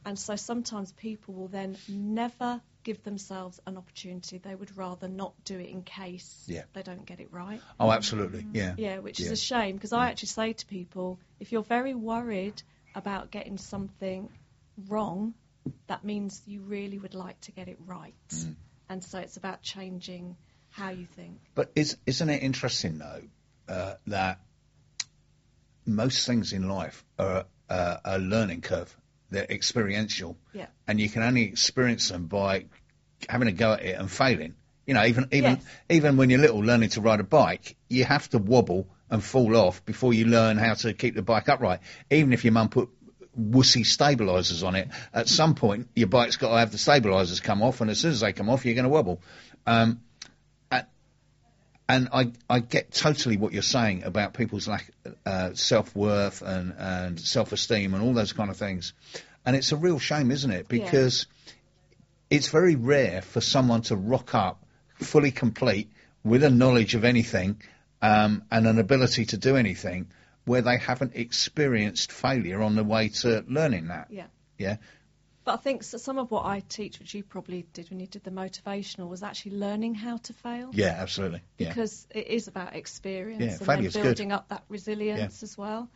And so sometimes people will then never give themselves an opportunity. They would rather not do it in case they don't get it right. Oh, absolutely. Yeah. Yeah, which is a shame, because I actually say to people, if you're very worried about getting something wrong, that means you really would like to get it right. And so it's about changing how you think. But isn't it interesting, though, that most things in life are a learning curve? They're experiential, and you can only experience them by having a go at it and failing. You know, even when you're little, learning to ride a bike, you have to wobble and fall off before you learn how to keep the bike upright. Even if your mum put wussy stabilisers on it, at some point your bike's got to have the stabilisers come off, and as soon as they come off, you're going to wobble. And I get totally what you're saying about people's lack self-worth and self-esteem and all those kind of things. And it's a real shame, isn't it? Because it's very rare for someone to rock up fully complete with a knowledge of anything and an ability to do anything where they haven't experienced failure on the way to learning that. Yeah. But I think some of what I teach, which you probably did when you did the motivational, was actually learning how to fail. Yeah, absolutely. Because it is about experience and failure's then building up that resilience as well.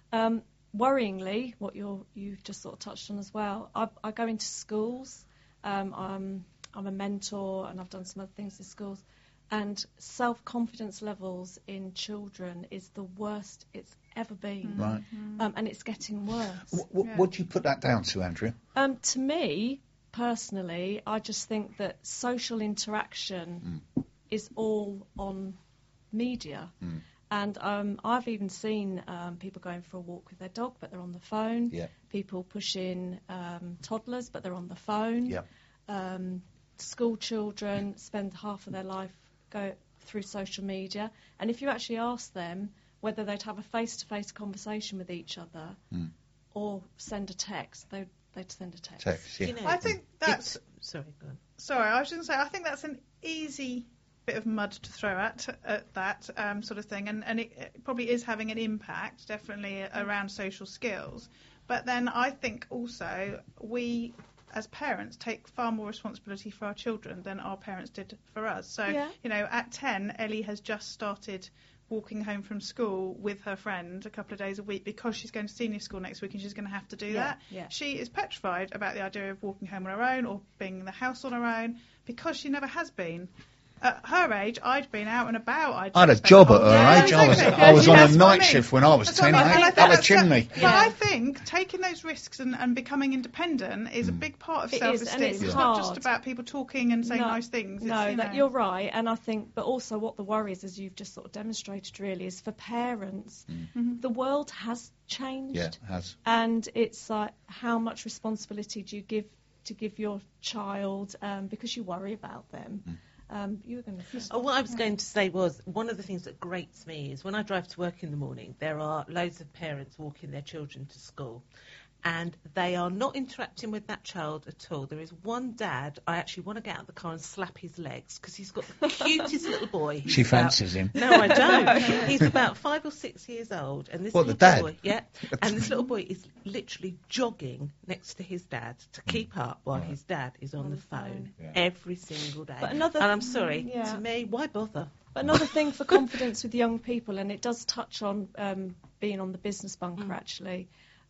Worryingly, what you've just sort of touched on as well, I go into schools. I'm a mentor and I've done some other things in schools. And self-confidence levels in children is the worst it's ever been. Right. And it's getting worse. What do you put that down to, Andrea? To me, personally, I just think that social interaction is all on media. And I've even seen people going for a walk with their dog, but they're on the phone. People pushing toddlers, but they're on the phone. School children spend half of their life go through social media. And if you actually ask them whether they'd have a face-to-face conversation with each other or send a text, they'd send a text. You know, I think that's... Sorry, go on. Sorry, I was going to say, I think that's an easy bit of mud to throw at that sort of thing, and it probably is having an impact, definitely, around social skills. But then I think also we, as parents, take far more responsibility for our children than our parents did for us. So, you know, at 10, Ellie has just started walking home from school with her friend a couple of days a week because she's going to senior school next week and she's going to have to do that. She is petrified about the idea of walking home on her own or being in the house on her own because she never has been. At her age, I'd been out and about. I had a job at her age. I was on a night shift when I was 10. Up a chimney. But I think taking those risks and becoming independent is a big part of self-esteem. It's not just about people talking and saying nice things. You're right. And I think, but also what the worry is, as you've just sort of demonstrated really, is for parents, the world has changed. Yeah, it has. And it's like, how much responsibility do you give your child because you worry about them? You were going to say. What I was going to say was, one of the things that grates me is when I drive to work in the morning, there are loads of parents walking their children to school, and they are not interacting with that child at all. There is one dad, I actually want to get out of the car and slap his legs, because he's got the cutest little boy. She fancies him. No, I don't. He's about 5 or 6 years old, and this little boy, and this little boy is literally jogging next to his dad to keep up while his dad is on the phone every single day. And I'm sorry, to me, why bother? But another thing for confidence with young people, and it does touch on being on the business bunker actually.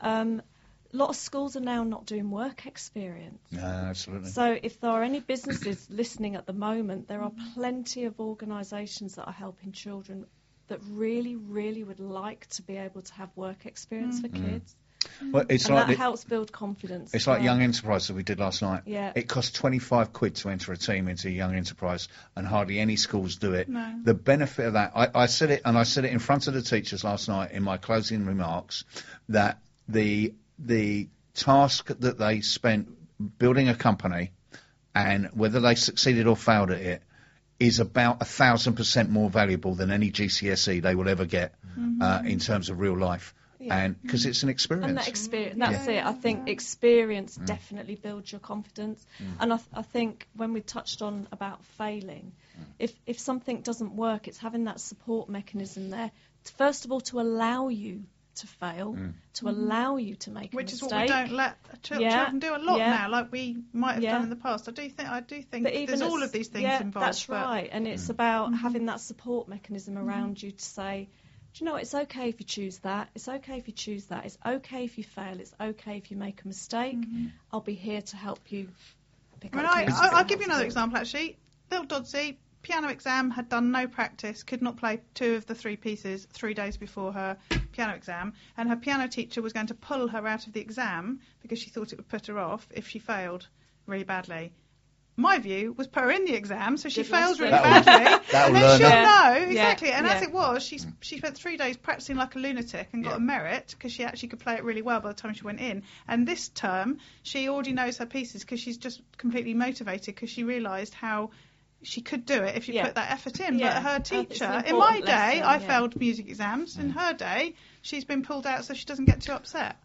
A lot of schools are now not doing work experience. No, absolutely. So if there are any businesses listening at the moment, there are plenty of organisations that are helping children that really, really would like to be able to have work experience for kids. Well, it's and like that helps build confidence. It's like Young Enterprise that we did last night. Yeah. It costs 25 quid to enter a team into Young Enterprise, and hardly any schools do it. No. The benefit of that, I said it, and I said it in front of the teachers last night in my closing remarks, that the task that they spent building a company, and whether they succeeded or failed at it, is about 1,000% more valuable than any GCSE they will ever get in terms of real life. And because it's an experience. And that experience, that's it. I think experience definitely builds your confidence. And I think when we touched on about failing, if something doesn't work, it's having that support mechanism there, first of all, to allow you to fail, to allow you to make Which a is mistake. what we don't let children do a lot now, like we might have done in the past. I do think But even there's all of these things involved. That's right, and it's about having that support mechanism around you to say, do you know what, it's okay if you choose that, it's okay if you choose that, it's okay if you fail, it's okay if you make a mistake. I'll be here to help you pick up. I'll give you another example, actually. Little Dodsey, piano exam, had done no practice, could not play 2 of the 3 pieces 3 days before her piano exam, and her piano teacher was going to pull her out of the exam because she thought it would put her off if she failed really badly. My view was put her in the exam, so she fails really badly, and then she'll know exactly. And as it was, she spent 3 days practicing like a lunatic and got a merit because she actually could play it really well by the time she went in. And this term, she already knows her pieces because she's just completely motivated because she realised how she could do it if she put that effort in. But her teacher, in my day, I failed music exams. In her day, she's been pulled out so she doesn't get too upset.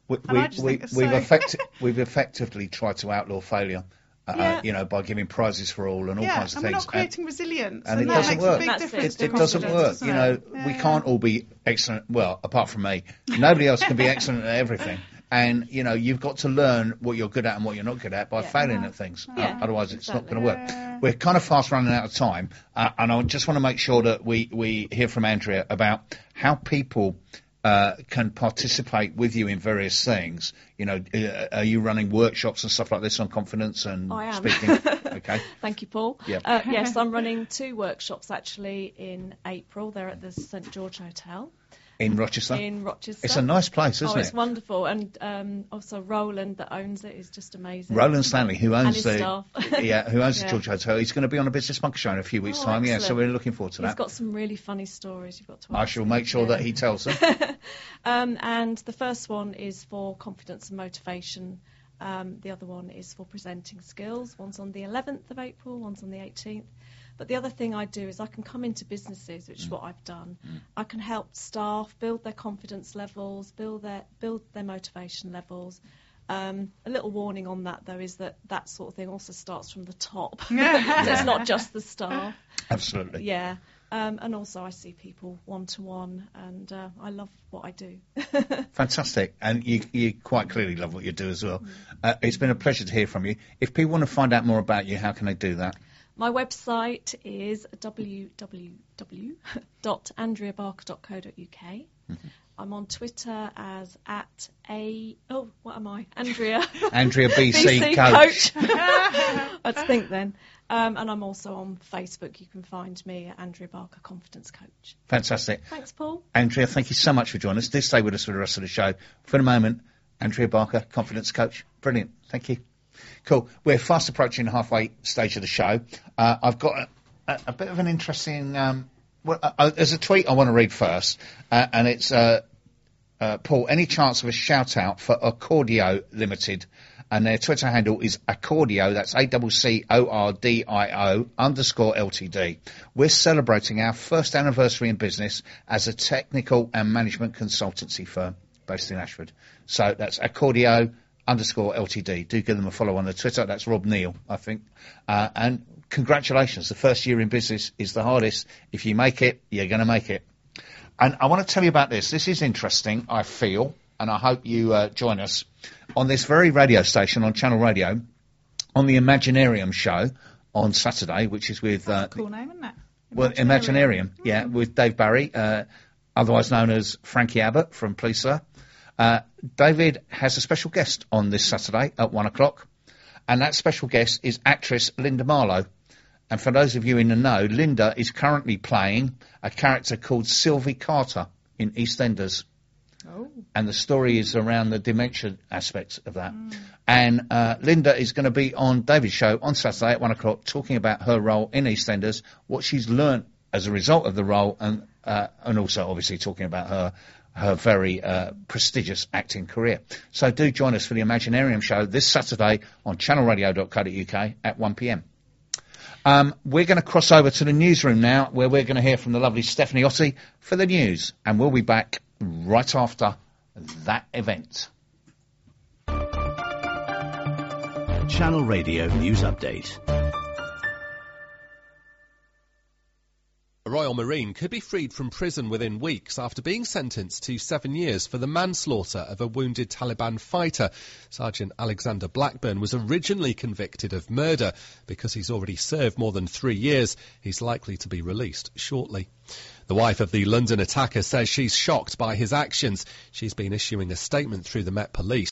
We've effectively tried to outlaw failure. By giving prizes for all and all kinds of things. And we're not creating resilience. And it doesn't work. It doesn't work. We can't all be excellent. Well, apart from me. Nobody else can be excellent at everything. And, you've got to learn what you're good at and what you're not good at by failing at things. Otherwise, it's not going to work. We're kind of fast running out of time. And I just want to make sure that we hear from Andrea about how people can participate with you in various things. Are you running workshops and stuff like this on confidence and speaking? Okay. Thank you, Paul. Yeah. Yes, I'm running 2 workshops actually in April. They're at the St George Hotel. In Rochester? In Rochester. It's a nice place, isn't it? Oh, it's wonderful. And also Roland that owns it is just amazing. Roland Stanley, who owns the George Hotel. He's going to be on a Business Monkey show in a few weeks' time. Excellent. Yeah, so we're looking forward to that. He's got some really funny stories you've got to ask. I shall make sure that he tells them. And the first one is for confidence and motivation. The other one is for presenting skills. One's on the 11th of April, one's on the 18th. But the other thing I do is I can come into businesses, which is what I've done. I can help staff build their confidence levels, build their motivation levels. A little warning on that, though, is that sort of thing also starts from the top. So it's not just the staff. Absolutely. Yeah. And also I see people one-to-one, and I love what I do. Fantastic. And you quite clearly love what you do as well. It's been a pleasure to hear from you. If people want to find out more about you, how can they do that? My website is www.andreabarker.co.uk. I'm on Twitter as Andrea. Andrea BC Coach. I'd think then. And I'm also on Facebook. You can find me at Andrea Barker Confidence Coach. Fantastic. Thanks, Paul. Andrea, thank you so much for joining us. Do stay with us for the rest of the show. For the moment, Andrea Barker, Confidence Coach. Brilliant. Thank you. Cool. We're fast approaching the halfway stage of the show. I've got a bit of an interesting... there's a tweet I want to read first, and it's... Paul, any chance of a shout-out for Accordio Limited? And their Twitter handle is Accordio, that's ACCORDIO _LTD. We're celebrating our first anniversary in business as a technical and management consultancy firm based in Ashford. So that's Accordio _LTD. Do give them a follow on the Twitter. That's Rob Neal, I think. And congratulations. The first year in business is the hardest. If you make it, you're going to make it. And I want to tell you about this. This is interesting, I feel, and I hope you join us on this very radio station on Channel Radio on the Imaginarium show on Saturday, which is with... That's a cool name, isn't it? Well, Imaginarium, yeah, with Dave Barry, otherwise known as Frankie Abbott from Please Sir. David has a special guest on this Saturday at 1 o'clock, and that special guest is actress Linda Marlowe. And for those of you in the know, Linda is currently playing a character called Sylvie Carter in EastEnders. Oh. And the story is around the dementia aspects of that. And Linda is going to be on David's show on Saturday at 1 o'clock talking about her role in EastEnders, what she's learnt as a result of the role, and also obviously talking about her very prestigious acting career. So do join us for the Imaginarium show this Saturday on channelradio.co.uk at 1 p.m. We're going to cross over to the newsroom now, where we're going to hear from the lovely Stephanie Otti for the news, and we'll be back right after that event. Channel Radio News Update. A Royal Marine could be freed from prison within weeks after being sentenced to 7 years for the manslaughter of a wounded Taliban fighter. Sergeant Alexander Blackburn was originally convicted of murder. Because he's already served more than 3 years, he's likely to be released shortly. The wife of the London attacker says she's shocked by his actions. She's been issuing a statement through the Met Police.